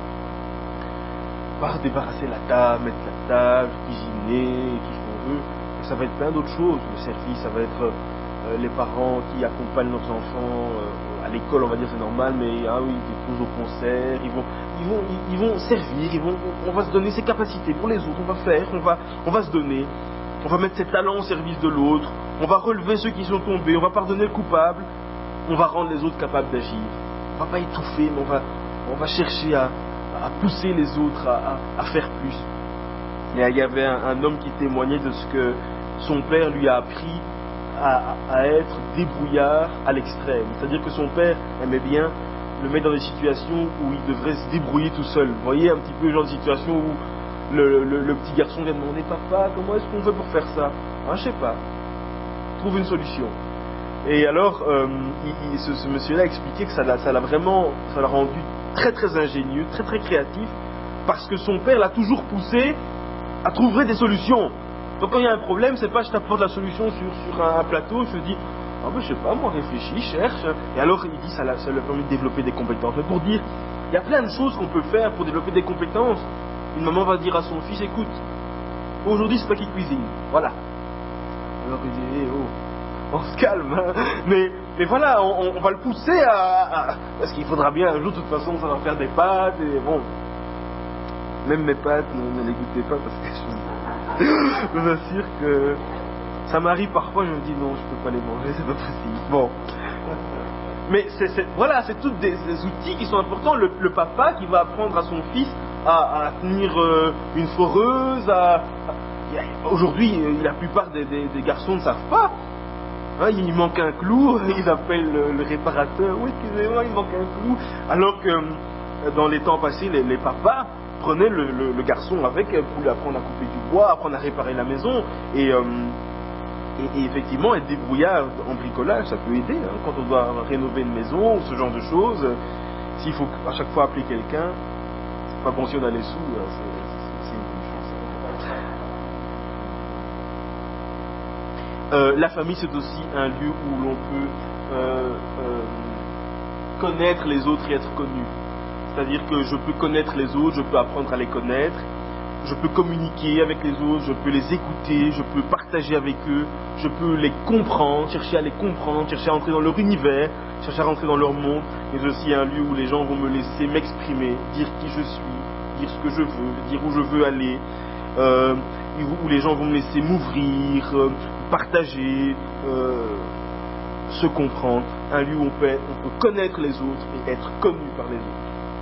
par débarrasser la table, mettre la table, cuisiner, tout ce qu'on veut. Et ça va être plein d'autres choses. Le service, ça va être les parents qui accompagnent leurs enfants à l'école, on va dire c'est normal, mais ils déposent au concert, ils vont servir, on va se donner ses capacités pour les autres, on va faire, on va se donner, on va mettre ses talents au service de l'autre, on va relever ceux qui sont tombés, on va pardonner le coupable, on va rendre les autres capables d'agir. On va pas étouffer, mais on va chercher à pousser les autres à faire plus. Et il y avait un homme qui témoignait de ce que son père lui a appris à être débrouillard à l'extrême. C'est-à-dire que son père aimait bien le mettre dans des situations où il devrait se débrouiller tout seul. Vous voyez un petit peu le genre de situation où le petit garçon vient demander « Papa, comment est-ce qu'on fait pour faire ça ?» « Je sais pas. Trouve une solution. » Et alors, ce monsieur-là expliquait que ça l'a rendu très très ingénieux, très très créatif, parce que son père l'a toujours poussé à trouver des solutions. Donc quand il y a un problème, c'est pas je t'apporte la solution sur un plateau, je te dis je sais pas, moi réfléchis, cherche. Et alors il dit ça lui a permis de développer des compétences. Mais pour dire, il y a plein de choses qu'on peut faire pour développer des compétences. Une maman va dire à son fils, écoute, aujourd'hui c'est toi qui cuisine, voilà. Alors il dit, on se calme, hein. Mais voilà, on va le pousser parce qu'il faudra bien un jour, de toute façon, ça va faire des pâtes, et bon. Même mes pâtes, ne les goûtez pas, parce que je vous assure que ça m'arrive parfois, je me dis non, je peux pas les manger, c'est pas possible. Bon. Mais c'est tous des outils qui sont importants. Le papa qui va apprendre à son fils à tenir une foreuse, aujourd'hui, la plupart des garçons ne savent pas. Hein, il manque un clou, ils appellent le réparateur. Oui, excusez-moi, il manque un clou. Alors que dans les temps passés, les papas prenaient le garçon avec pour lui apprendre à couper du bois, apprendre à réparer la maison. Et effectivement, être débrouillard en bricolage, ça peut aider. Hein, quand on doit rénover une maison ou ce genre de choses, s'il faut à chaque fois appeler quelqu'un, pas bon si on a les sous, c'est une bonne chose. La famille, c'est aussi un lieu où l'on peut connaître les autres et être connu. C'est-à-dire que je peux connaître les autres, je peux apprendre à les connaître, je peux communiquer avec les autres, je peux les écouter, je peux partager avec eux, je peux les comprendre, chercher à les comprendre, chercher à entrer dans leur univers, chercher à rentrer dans leur monde. Mais c'est aussi un lieu où les gens vont me laisser m'exprimer, dire qui je suis, dire ce que je veux, dire où je veux aller, où les gens vont me laisser m'ouvrir, partager, se comprendre. Un lieu où on peut connaître les autres et être connu par les autres.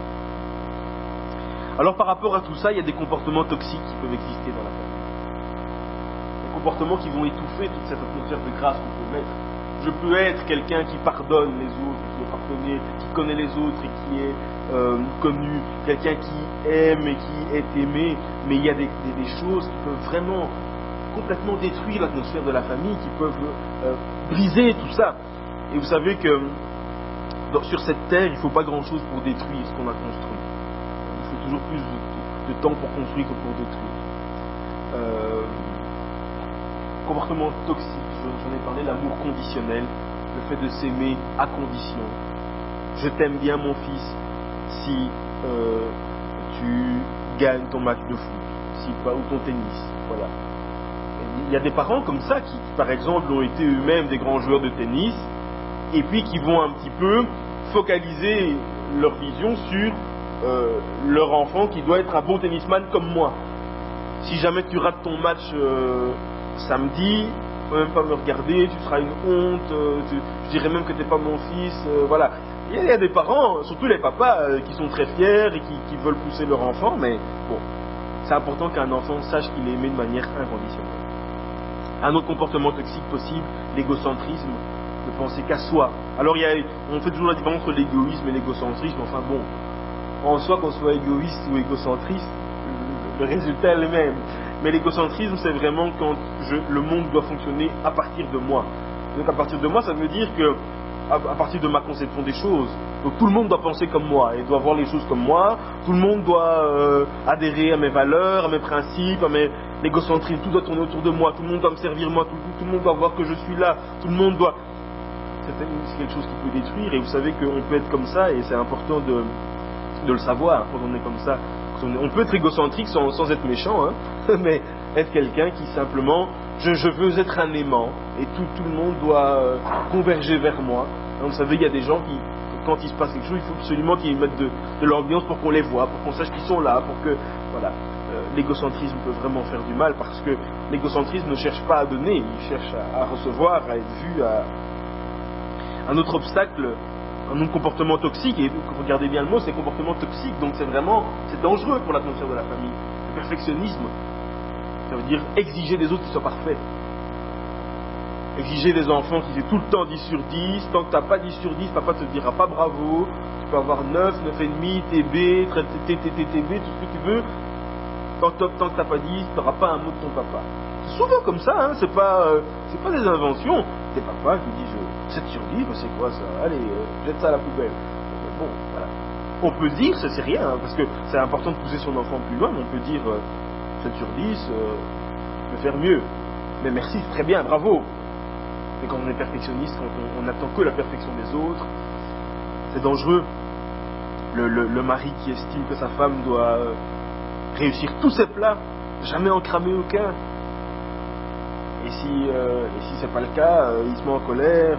Alors par rapport à tout ça, il y a des comportements toxiques qui peuvent exister dans la famille. Des comportements qui vont étouffer toute cette atmosphère de grâce qu'on peut mettre. Je peux être quelqu'un qui pardonne les autres, qui est pardonné, qui connaît les autres et qui est connu, quelqu'un qui aime et qui est aimé, mais il y a des choses qui peuvent vraiment complètement détruire l'atmosphère de la famille, qui peuvent briser tout ça. Et vous savez que sur cette terre, il ne faut pas grand-chose pour détruire ce qu'on a construit. Il faut toujours plus de temps pour construire que pour détruire. Comportement toxique, j'en ai parlé, l'amour conditionnel, le fait de s'aimer à condition. Je t'aime bien mon fils si tu gagnes ton match de foot, ou ton tennis, voilà. Il y a des parents comme ça qui, par exemple, ont été eux-mêmes des grands joueurs de tennis et puis qui vont un petit peu focaliser leur vision sur leur enfant qui doit être un bon tennisman comme moi. Si jamais tu rates ton match samedi, tu ne peux même pas me regarder, tu seras une honte, je dirais même que tu n'es pas mon fils, voilà. Il y a des parents, surtout les papas, qui sont très fiers et qui veulent pousser leur enfant, mais bon, c'est important qu'un enfant sache qu'il est aimé de manière inconditionnelle. Un autre comportement toxique possible, l'égocentrisme, de penser qu'à soi. Alors on fait toujours la différence entre l'égoïsme et l'égocentrisme, enfin bon, en soi qu'on soit égoïste ou égocentriste, le résultat est le même. Mais l'égocentrisme, c'est vraiment quand le monde doit fonctionner à partir de moi. Donc à partir de moi, ça veut dire que à partir de ma conception des choses. Donc tout le monde doit penser comme moi et doit voir les choses comme moi. Tout le monde doit adhérer à mes valeurs, à mes principes, l'égocentrisme. Tout doit tourner autour de moi. Tout le monde doit me servir moi. Tout le monde doit voir que je suis là. Tout le monde doit... C'est quelque chose qui peut détruire et vous savez qu'on peut être comme ça et c'est important de le savoir quand on est comme ça. On peut être égocentrique sans être méchant, hein, mais être quelqu'un qui simplement, je veux être un aimant et tout le monde doit converger vers moi. Donc, vous savez, il y a des gens qui, quand il se passe quelque chose, il faut absolument qu'ils mettent de l'ambiance pour qu'on les voit, pour qu'on sache qu'ils sont là, pour que, voilà. L'égocentrisme peut vraiment faire du mal parce que l'égocentrisme ne cherche pas à donner, il cherche à recevoir, à être vu. Un autre obstacle, un autre comportement toxique, et regardez bien le mot, c'est comportement toxique, donc c'est dangereux pour l'atmosphère de la famille. Le perfectionnisme, ça veut dire exiger des autres qui soient parfaits. Exiger des enfants qui aient tout le temps 10 sur 10, tant que tu n'as pas 10 sur 10, papa ne te dira pas bravo, tu peux avoir 9, 9,5, TB, TTB, tout ce que tu veux, tant que tu n'as pas 10, tu n'auras pas un mot de ton papa. C'est souvent comme ça, hein, c'est pas des inventions. Des papas qui disent 7 sur 10, ben c'est quoi ça? Allez, jette ça à la poubelle. Bon, voilà. On peut dire, c'est rien, hein, parce que c'est important de pousser son enfant plus loin, mais on peut dire 7 sur 10, je peux faire mieux. Mais merci, c'est très bien, bravo. Mais quand on est perfectionniste, quand on n'attend que la perfection des autres, c'est dangereux. Le mari qui estime que sa femme doit réussir tous ses plats, jamais en cramer aucun. Et si c'est pas le cas, il se met en colère.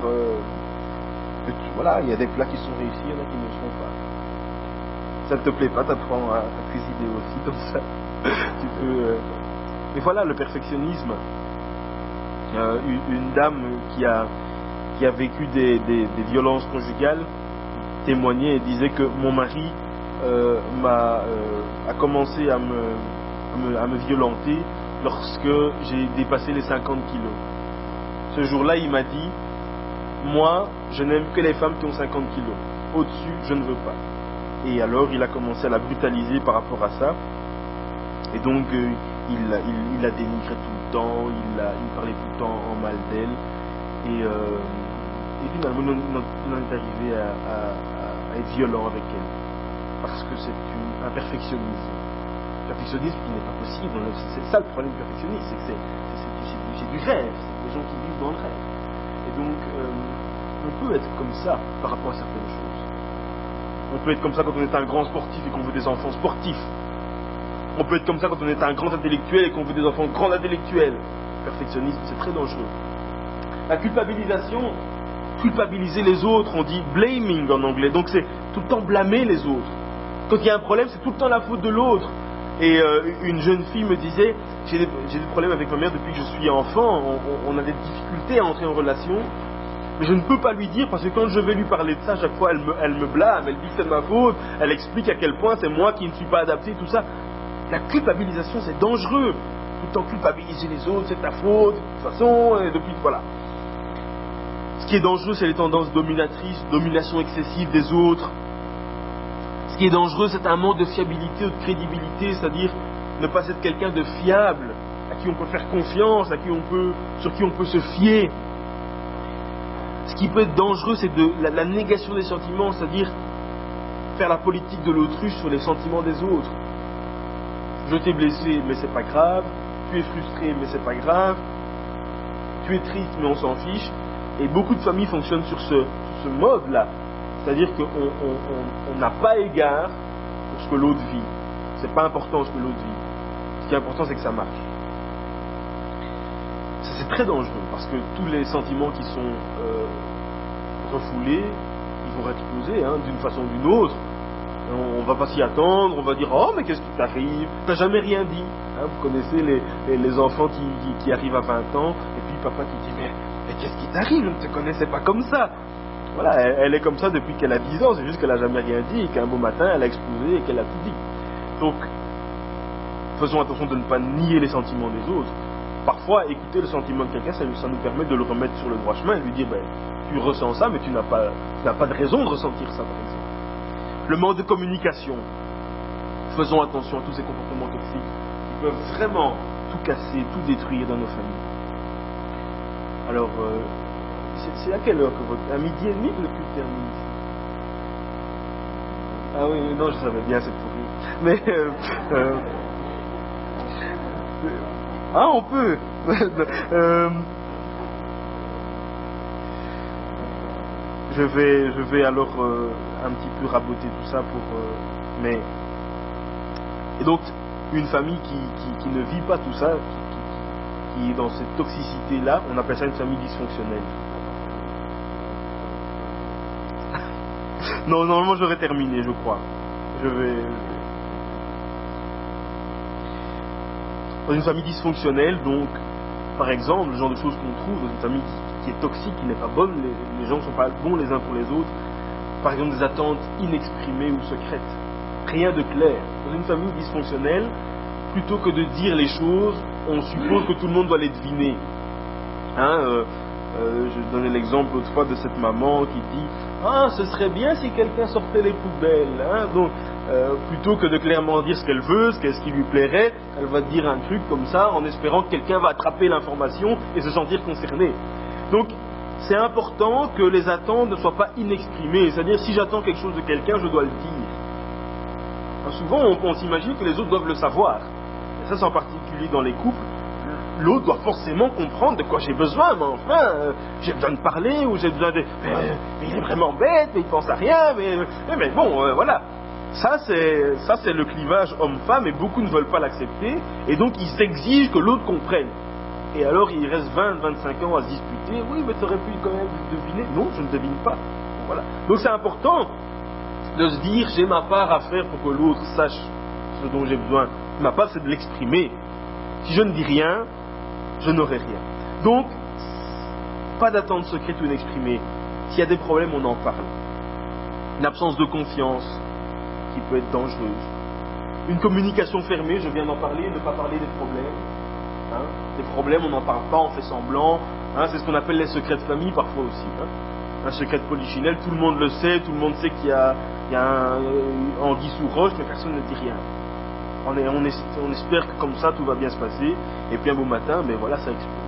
Voilà, il y a des plats qui sont réussis, il y en a qui ne le sont pas. Ça ne te plaît pas, t'apprends à cuisiner aussi comme ça. Tu peux. Mais voilà, le perfectionnisme. Une dame qui a vécu des violences conjugales témoignait et disait que mon mari a commencé à me violenter lorsque j'ai dépassé les 50 kilos. Ce jour-là, il m'a dit, moi, je n'aime que les femmes qui ont 50 kilos. Au-dessus, je ne veux pas. Et alors, il a commencé à la brutaliser par rapport à ça. Et donc, il la dénigrait tout le temps, il parlait tout le temps en mal d'elle. Et finalement, on en est arrivé à être violent avec elle. Parce que c'est un perfectionnisme. Perfectionnisme qui n'est pas possible. C'est ça le problème du perfectionnisme, c'est que c'est du rêve, c'est des gens qui vivent dans le rêve. Et donc, on peut être comme ça par rapport à certaines choses. On peut être comme ça quand on est un grand sportif et qu'on veut des enfants sportifs. On peut être comme ça quand on est un grand intellectuel et qu'on veut des enfants grands intellectuels. Le perfectionnisme, c'est très dangereux. La culpabilisation, culpabiliser les autres, on dit blaming en anglais, donc c'est tout le temps blâmer les autres. Quand il y a un problème, c'est tout le temps la faute de l'autre. Et une jeune fille me disait, j'ai des problèmes avec ma mère depuis que je suis enfant, on a des difficultés à entrer en relation, mais je ne peux pas lui dire parce que quand je vais lui parler de ça, à chaque fois elle me blâme, elle dit que c'est de ma faute, elle explique à quel point c'est moi qui ne suis pas adapté, tout ça. La culpabilisation, c'est dangereux. Tout le temps culpabiliser les autres, c'est ta faute, de toute façon, et depuis, voilà. Ce qui est dangereux, c'est les tendances dominatrices, domination excessive des autres. Ce qui est dangereux, c'est un manque de fiabilité ou de crédibilité, c'est-à-dire ne pas être quelqu'un de fiable, à qui on peut faire confiance, sur qui on peut se fier. Ce qui peut être dangereux, c'est la négation des sentiments, c'est-à-dire faire la politique de l'autruche sur les sentiments des autres. Je t'ai blessé, mais c'est pas grave. Tu es frustré, mais c'est pas grave. Tu es triste, mais on s'en fiche. Et beaucoup de familles fonctionnent sur ce mode-là. C'est-à-dire qu'on n'a pas égard pour ce que l'autre vit. C'est pas important ce que l'autre vit. Ce qui est important, c'est que ça marche. Ça, c'est très dangereux, parce que tous les sentiments qui sont refoulés, ils vont exploser d'une façon ou d'une autre. On va pas s'y attendre, on va dire oh mais qu'est-ce qui t'arrive, t'as jamais rien dit. Vous connaissez les enfants qui arrivent à 20 ans et puis papa qui dit mais qu'est-ce qui t'arrive, je ne te connaissais pas comme ça. Voilà, elle est comme ça depuis qu'elle a 10 ans, c'est juste qu'elle a jamais rien dit et qu'un beau matin elle a explosé et qu'elle a tout dit. Donc faisons attention de ne pas nier les sentiments des autres. Parfois écouter le sentiment de quelqu'un, ça nous permet de le remettre sur le droit chemin et lui dire tu ressens ça mais tu n'as pas de raison de ressentir ça, par exemple. Le manque de communication. Faisons attention à tous ces comportements toxiques qui peuvent vraiment tout casser, tout détruire dans nos familles. Alors, c'est à quelle heure que à 12h30 que le culte termine? Ah oui, non, je savais bien, c'est pourri. Mais, on peut. Je vais alors un petit peu raboter tout ça mais et donc une famille qui ne vit pas tout ça, qui est dans cette toxicité là, on appelle ça une famille dysfonctionnelle. Non, normalement j'aurais terminé, je crois. Dans une famille dysfonctionnelle, donc par exemple, le genre de choses qu'on trouve dans une famille qui est toxique, qui n'est pas bonne, les gens ne sont pas bons les uns pour les autres, par exemple des attentes inexprimées ou secrètes, rien de clair. Dans une famille dysfonctionnelle, plutôt que de dire les choses, on suppose que tout le monde doit les deviner. Je donnais l'exemple l'autre fois de cette maman qui dit ce serait bien si quelqu'un sortait les poubelles. Donc, plutôt que de clairement dire ce qu'elle veut, ce qui lui plairait, elle va dire un truc comme ça en espérant que quelqu'un va attraper l'information et se sentir concerné. Donc, c'est important que les attentes ne soient pas inexprimées. C'est-à-dire, si j'attends quelque chose de quelqu'un, je dois le dire. Souvent, on s'imagine que les autres doivent le savoir. Et ça, c'est en particulier dans les couples. L'autre doit forcément comprendre de quoi j'ai besoin, mais enfin, j'ai besoin de parler, ou j'ai besoin de... Mais il est vraiment bête, mais il pense à rien, mais bon, voilà. Ça, c'est le clivage homme-femme, et beaucoup ne veulent pas l'accepter, et donc ils exigent que l'autre comprenne. Et alors, il reste 20-25 ans à se disputer, oui, mais tu aurais pu quand même deviner. Non, je ne devine pas. Voilà. Donc c'est important de se dire, j'ai ma part à faire pour que l'autre sache ce dont j'ai besoin. Ma part, c'est de l'exprimer. Si je ne dis rien, je n'aurai rien. Donc, pas d'attente secrète ou inexprimée. S'il y a des problèmes, on en parle. Une absence de confiance qui peut être dangereuse. Une communication fermée, je viens d'en parler, ne pas parler des problèmes. Des problèmes, on n'en parle pas, on fait semblant. C'est ce qu'on appelle les secrets de famille parfois aussi. Un secret de polichinelle, tout le monde le sait, tout le monde sait qu'il y a un anguille sous roche, mais personne ne dit rien. On espère que comme ça tout va bien se passer, et puis un beau matin, mais voilà, ça explose.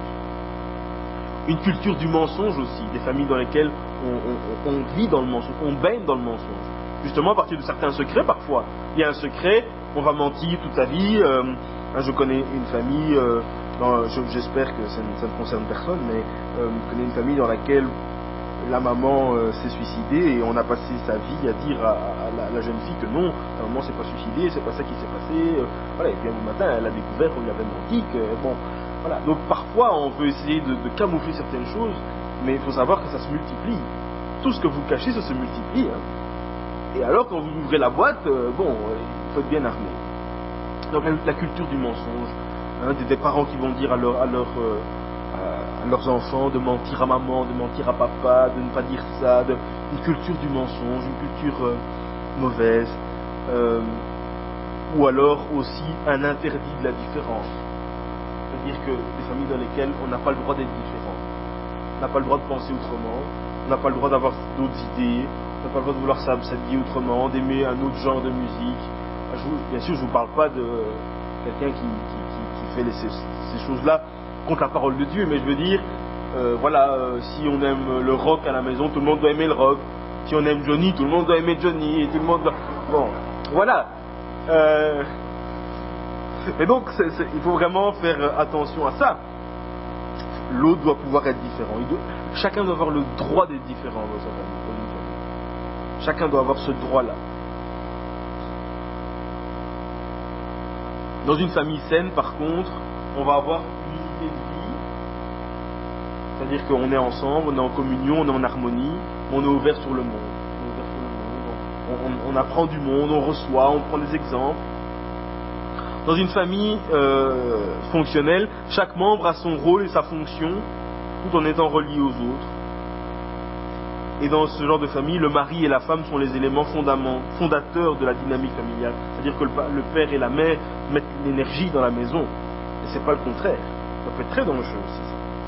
Une culture du mensonge aussi, des familles dans lesquelles on vit dans le mensonge, on baigne dans le mensonge. Justement à partir de certains secrets parfois. Il y a un secret, on va mentir toute sa vie. Je connais une famille, j'espère que ça ne concerne personne, mais je connais une famille dans laquelle la maman s'est suicidée et on a passé sa vie à dire à la jeune fille que non, ta maman s'est pas suicidée, c'est pas ça qui s'est passé. Voilà, et puis un matin, elle a découvert qu'on lui avait menti. Voilà. Donc parfois, on veut essayer de camoufler certaines choses, mais il faut savoir que ça se multiplie. Tout ce que vous cachez, ça se multiplie. Et alors, quand vous ouvrez la boîte, il faut être bien armé. Donc la culture du mensonge, des parents qui vont dire à leurs enfants de mentir à maman, de mentir à papa, de ne pas dire ça, une culture du mensonge, une culture mauvaise, ou alors aussi un interdit de la différence. C'est-à-dire que des familles dans lesquelles on n'a pas le droit d'être différent, on n'a pas le droit de penser autrement, on n'a pas le droit d'avoir d'autres idées, on n'a pas le droit de vouloir s'habiller autrement, d'aimer un autre genre de musique. Bien sûr, je ne vous parle pas de quelqu'un qui fait ces choses-là contre la parole de Dieu, mais je veux dire, Si on aime le rock à la maison, tout le monde doit aimer le rock. Si on aime Johnny, tout le monde doit aimer Johnny. Et tout le monde doit... Bon, voilà. Mais donc, il faut vraiment faire attention à ça. L'autre doit pouvoir être différent. Chacun doit avoir le droit d'être différent dans sa famille, dans une famille. Chacun doit avoir ce droit-là. Dans une famille saine, par contre, on va avoir une unité de vie. C'est-à-dire qu'on est ensemble, on est en communion, on est en harmonie, on est ouvert sur le monde. On apprend du monde, on reçoit, on prend des exemples. Dans une famille fonctionnelle, chaque membre a son rôle et sa fonction, tout en étant relié aux autres. Et dans ce genre de famille, le mari et la femme sont les éléments fondateurs de la dynamique familiale. C'est-à-dire que le père et la mère mettent l'énergie dans la maison. Et c'est pas le contraire. Ça peut être très dangereux aussi.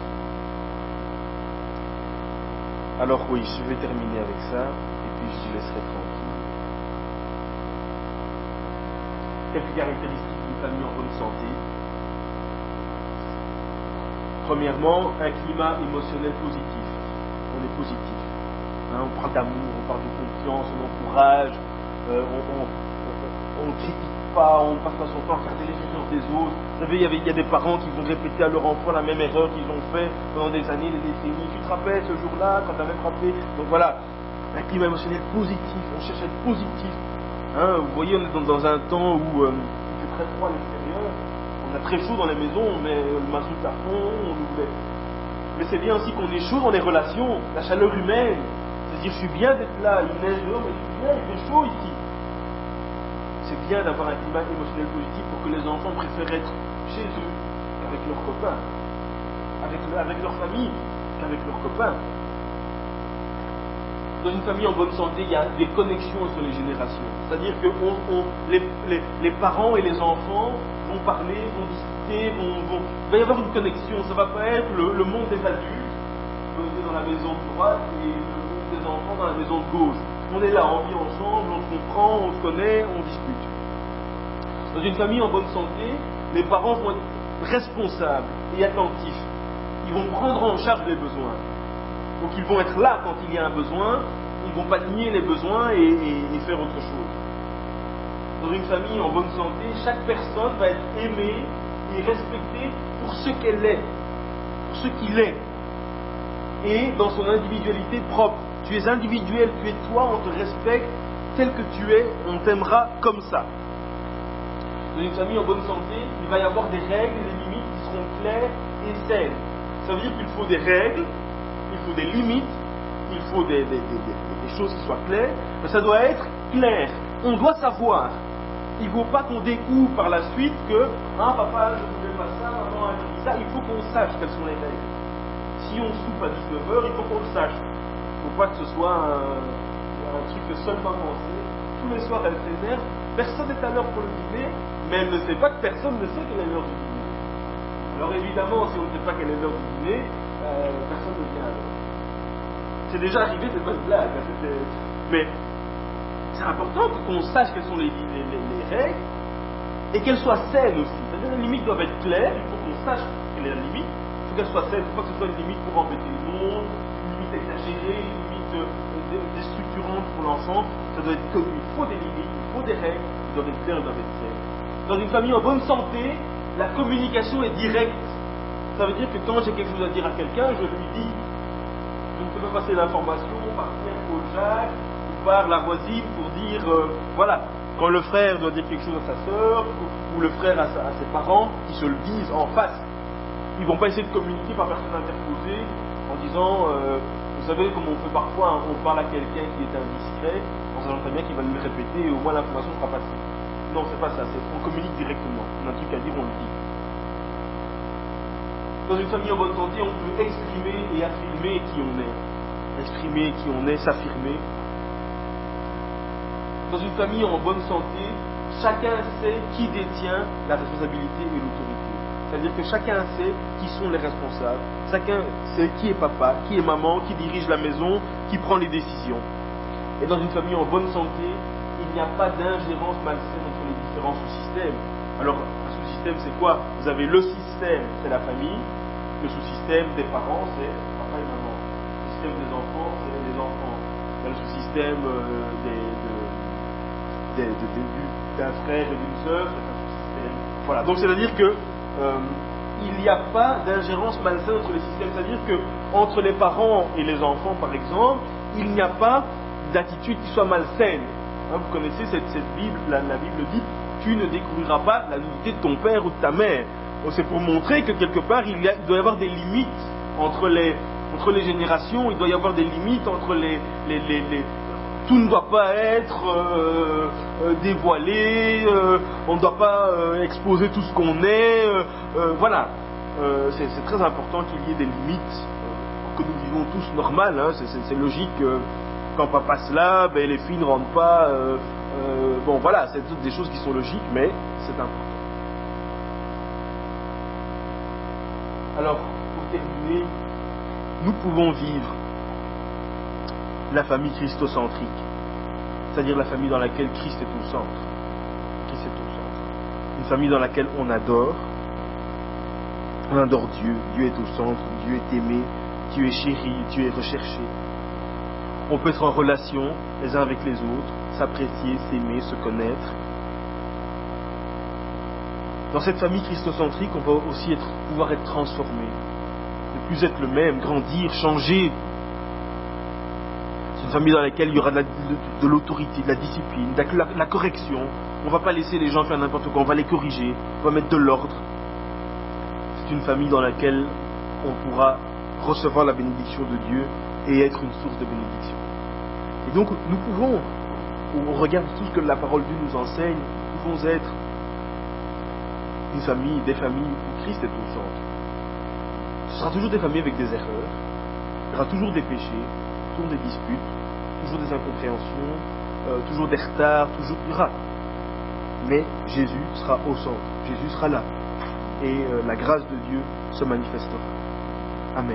Alors oui, je vais terminer avec ça, et puis je vous laisserai tranquille. Quelques caractéristiques d'une famille en bonne santé. Premièrement, un climat émotionnel positif. On est positif. On parle d'amour, on parle de confiance, on encourage, on ne critique pas, on ne passe pas son temps à regarder les erreurs des autres. Vous savez, il y a des parents qui vont répéter à leur enfant la même erreur qu'ils ont fait pendant des années, des décennies. Tu te rappelles ce jour-là quand tu avais frappé? Donc voilà, un climat émotionnel positif, on cherche à être positif. Vous voyez, on est dans un temps où il fait très froid à l'extérieur, on a très chaud dans les maisons, on met le mazout à fond, on ouvre. Mais c'est bien aussi qu'on ait chaud dans les relations, la chaleur humaine. C'est-à-dire, je suis bien d'être là, il neige dehors, mais je suis bien, il fait chaud ici. C'est bien d'avoir un climat émotionnel positif pour que les enfants préfèrent être chez eux qu'avec leurs copains, avec leur famille qu'avec leurs copains. Dans une famille en bonne santé, il y a des connexions entre les générations. C'est-à-dire que les parents et les enfants vont parler, vont discuter, il va y avoir une connexion. Ça ne va pas être le monde des adultes, dans la maison de droite, et le monde des enfants dans la maison de gauche. On est là, on vit ensemble, on se comprend, on se connaît, on discute. Dans une famille en bonne santé, les parents vont être responsables et attentifs. Ils vont prendre en charge les besoins. Donc ils vont être là quand il y a un besoin, ils ne vont pas nier les besoins et faire autre chose. Dans une famille en bonne santé, chaque personne va être aimée et respectée pour ce qu'elle est, pour ce qu'il est, et dans son individualité propre. Tu es individuel, tu es toi, on te respecte tel que tu es, on t'aimera comme ça. Dans une famille en bonne santé, il va y avoir des règles, des limites qui seront claires et saines. Ça veut dire qu'il faut des règles, il faut des limites, il faut des choses qui soient claires, mais ça doit être clair. On doit savoir. Il ne faut pas qu'on découvre par la suite que « Ah, papa, je ne voulais pas ça, maman a dit ça ». Il faut qu'on sache quelles sont les règles. Si on soupe à 19h, il faut qu'on le sache. Il ne faut pas que ce soit un truc que seule maman sait. Tous les soirs, elle s'énerve. Personne n'est à l'heure pour le dîner, mais elle ne sait pas que personne ne sait quelle est l'heure du dîner. Alors évidemment, si on ne sait pas quelle est l'heure du dîner, personne ne vient à l'heure. C'est déjà arrivé, c'est pas une blague. Mais c'est important qu'on sache quelles sont les règles et qu'elles soient saines aussi. C'est-à-dire les limites doivent être claires, il faut qu'on sache quelle est la limite. Il faut qu'elle soit saine, il ne faut pas que ce soit une limite pour embêter le monde, une limite exagérée, une limite déstructurante pour l'enfant. Ça doit être connu. Il faut des limites, il faut des règles, elles doivent être claires, elles doivent être saines. Dans une famille en bonne santé, la communication est directe. Ça veut dire que quand j'ai quelque chose à dire à quelqu'un, je lui dis. Je ne peux pas passer l'information par Pierre, Paul, Jacques ou par la voisine pour dire voilà. Quand le frère doit dire quelque chose à sa sœur ou le frère à ses parents, ils se le disent en face. Ils ne vont pas essayer de communiquer par personne interposée en disant vous savez comme on fait parfois, hein, on parle à quelqu'un qui est indiscret en sachant très bien qu'il va nous le répéter et au moins l'information sera passée. Non, c'est pas ça, on communique directement. On a un truc à dire, on le dit. Dans une famille en bonne santé, on peut exprimer et affirmer qui on est. Exprimer qui on est, s'affirmer. Dans une famille en bonne santé, chacun sait qui détient la responsabilité et l'autorité. C'est-à-dire que chacun sait qui sont les responsables. Chacun sait qui est papa, qui est maman, qui dirige la maison, qui prend les décisions. Et dans une famille en bonne santé, il n'y a pas d'ingérence malsaine entre les différents sous-systèmes. Alors, un sous-système, c'est quoi? Vous avez le système, c'est la famille. Le sous-système des parents, c'est papa et maman. Le système des enfants, c'est les enfants. Le sous-système d'un frère et d'une sœur, c'est un sous-système. Voilà, donc c'est-à-dire que il n'y a pas d'ingérence malsaine entre les systèmes. C'est-à-dire que entre les parents et les enfants, par exemple, il n'y a pas d'attitude qui soit malsaine. Hein, vous connaissez cette Bible, la Bible dit, tu ne découvriras pas la nudité de ton père ou de ta mère. Donc c'est pour montrer que quelque part il doit y avoir des limites entre les générations, il doit y avoir des limites entre tout ne doit pas être dévoilé, on ne doit pas exposer tout ce qu'on est, voilà. C'est très important qu'il y ait des limites, que nous vivons tous normal, hein, c'est logique. Quand papa se lave, les filles ne rentrent pas, bon voilà, c'est toutes des choses qui sont logiques, mais c'est important. Alors, pour terminer, nous pouvons vivre la famille christocentrique, c'est-à-dire la famille dans laquelle Christ est au centre. Christ est au centre. Une famille dans laquelle on adore Dieu, Dieu est au centre, Dieu est aimé, Dieu est chéri, Dieu est recherché. On peut être en relation les uns avec les autres, s'apprécier, s'aimer, se connaître. Dans cette famille christocentrique, on va aussi pouvoir être transformé, ne plus être le même, grandir, changer. C'est une famille dans laquelle il y aura de l'autorité, de la discipline, de la correction. On ne va pas laisser les gens faire n'importe quoi, on va les corriger, on va mettre de l'ordre. C'est une famille dans laquelle on pourra recevoir la bénédiction de Dieu et être une source de bénédiction. Et donc nous pouvons, au regard de tout ce que la parole de Dieu nous enseigne, nous pouvons être une famille, des familles où Christ est au centre. Ce sera toujours des familles avec des erreurs, il y aura toujours des péchés, toujours des disputes, toujours des incompréhensions, toujours des retards, toujours il y aura. Mais Jésus sera au centre, Jésus sera là, et la grâce de Dieu se manifestera. Amen.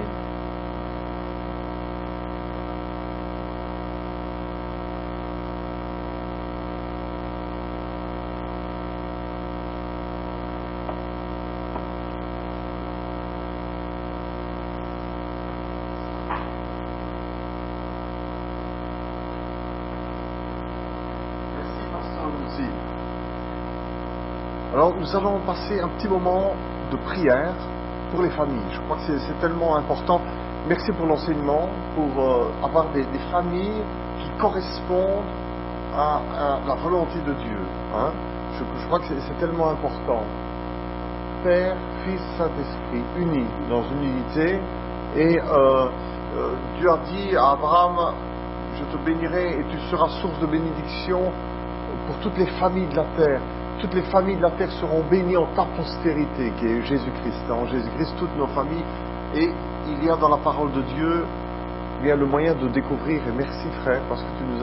Alors nous allons passer un petit moment de prière pour les familles. Je crois que c'est tellement important. Merci pour l'enseignement, pour avoir des familles qui correspondent à la volonté de Dieu. Hein. Je crois que c'est tellement important. Père, Fils, Saint-Esprit, unis dans une unité. Et Dieu a dit à Abraham, je te bénirai et tu seras source de bénédiction pour toutes les familles de la terre. Toutes les familles de la terre seront bénies en ta postérité, qui est Jésus-Christ. En Jésus-Christ, toutes nos familles. Et il y a dans la parole de Dieu, il y a le moyen de découvrir. Et merci frère, parce que tu nous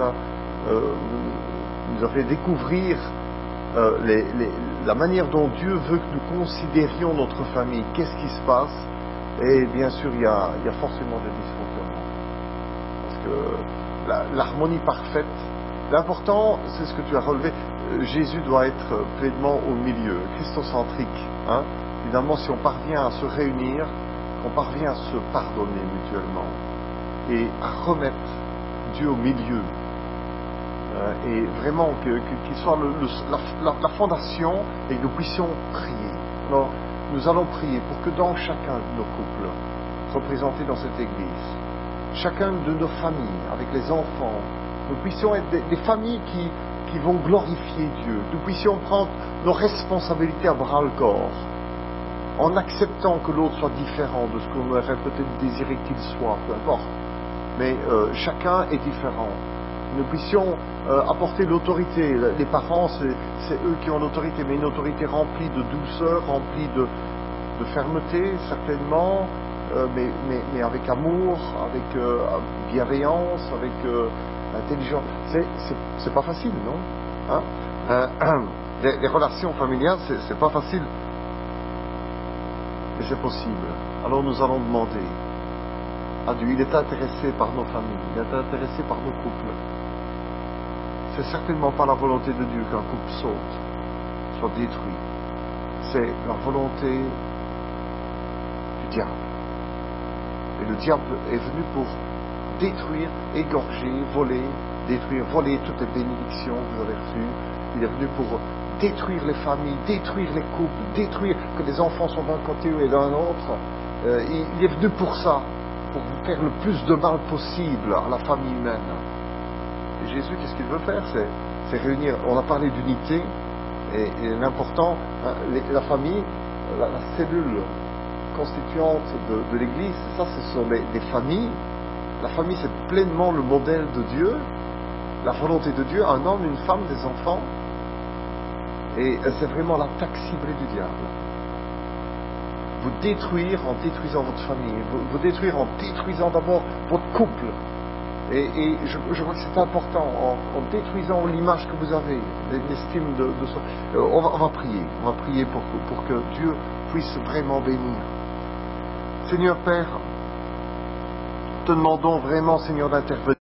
as fait découvrir la manière dont Dieu veut que nous considérions notre famille. Qu'est-ce qui se passe? Et bien sûr, il y a forcément des dysfonctionnements. Parce que l'harmonie parfaite, l'important, c'est ce que tu as relevé, Jésus doit être pleinement au milieu, christocentrique. Hein. Finalement, si on parvient à se réunir, on parvient à se pardonner mutuellement et à remettre Dieu au milieu. Et vraiment qu'il soit la fondation et que nous puissions prier. Alors, nous allons prier pour que dans chacun de nos couples, représentés dans cette église, chacun de nos familles, avec les enfants, nous puissions être des familles qui vont glorifier Dieu. Nous puissions prendre nos responsabilités à bras-le-corps, en acceptant que l'autre soit différent de ce qu'on aurait peut-être désiré qu'il soit, peu importe. Mais chacun est différent. Nous puissions apporter l'autorité. Les parents, c'est eux qui ont l'autorité, mais une autorité remplie de douceur, remplie de fermeté, certainement, mais avec amour, avec bienveillance, avec intelligence. C'est pas facile, non? Hein? Les relations familiales, c'est pas facile. Mais c'est possible. Alors nous allons demander à Dieu. Il est intéressé par nos familles, il est intéressé par nos couples. C'est certainement pas la volonté de Dieu qu'un couple saute, soit détruit. C'est la volonté du diable. Et le diable est venu pour détruire, égorger, voler, voler toutes les bénédictions que vous avez reçues. Il est venu pour détruire les familles, détruire les couples, détruire que les enfants sont d'un côté et d'un autre. Il est venu pour ça, pour faire le plus de mal possible à la famille humaine. Et Jésus, qu'est-ce qu'il veut faire? C'est réunir. On a parlé d'unité, et l'important, la famille, la cellule constituante de l'Église, ça, ce sont des familles. La famille, c'est pleinement le modèle de Dieu, la volonté de Dieu, un homme, une femme, des enfants. Et c'est vraiment l'attaque ciblée du diable. Vous détruire en détruisant votre famille, vous détruire en détruisant d'abord votre couple. Et je crois que c'est important, en détruisant l'image que vous avez, l'estime de soi. On va prier pour que Dieu puisse vraiment bénir. Seigneur Père, te demandons vraiment, Seigneur, d'intervenir.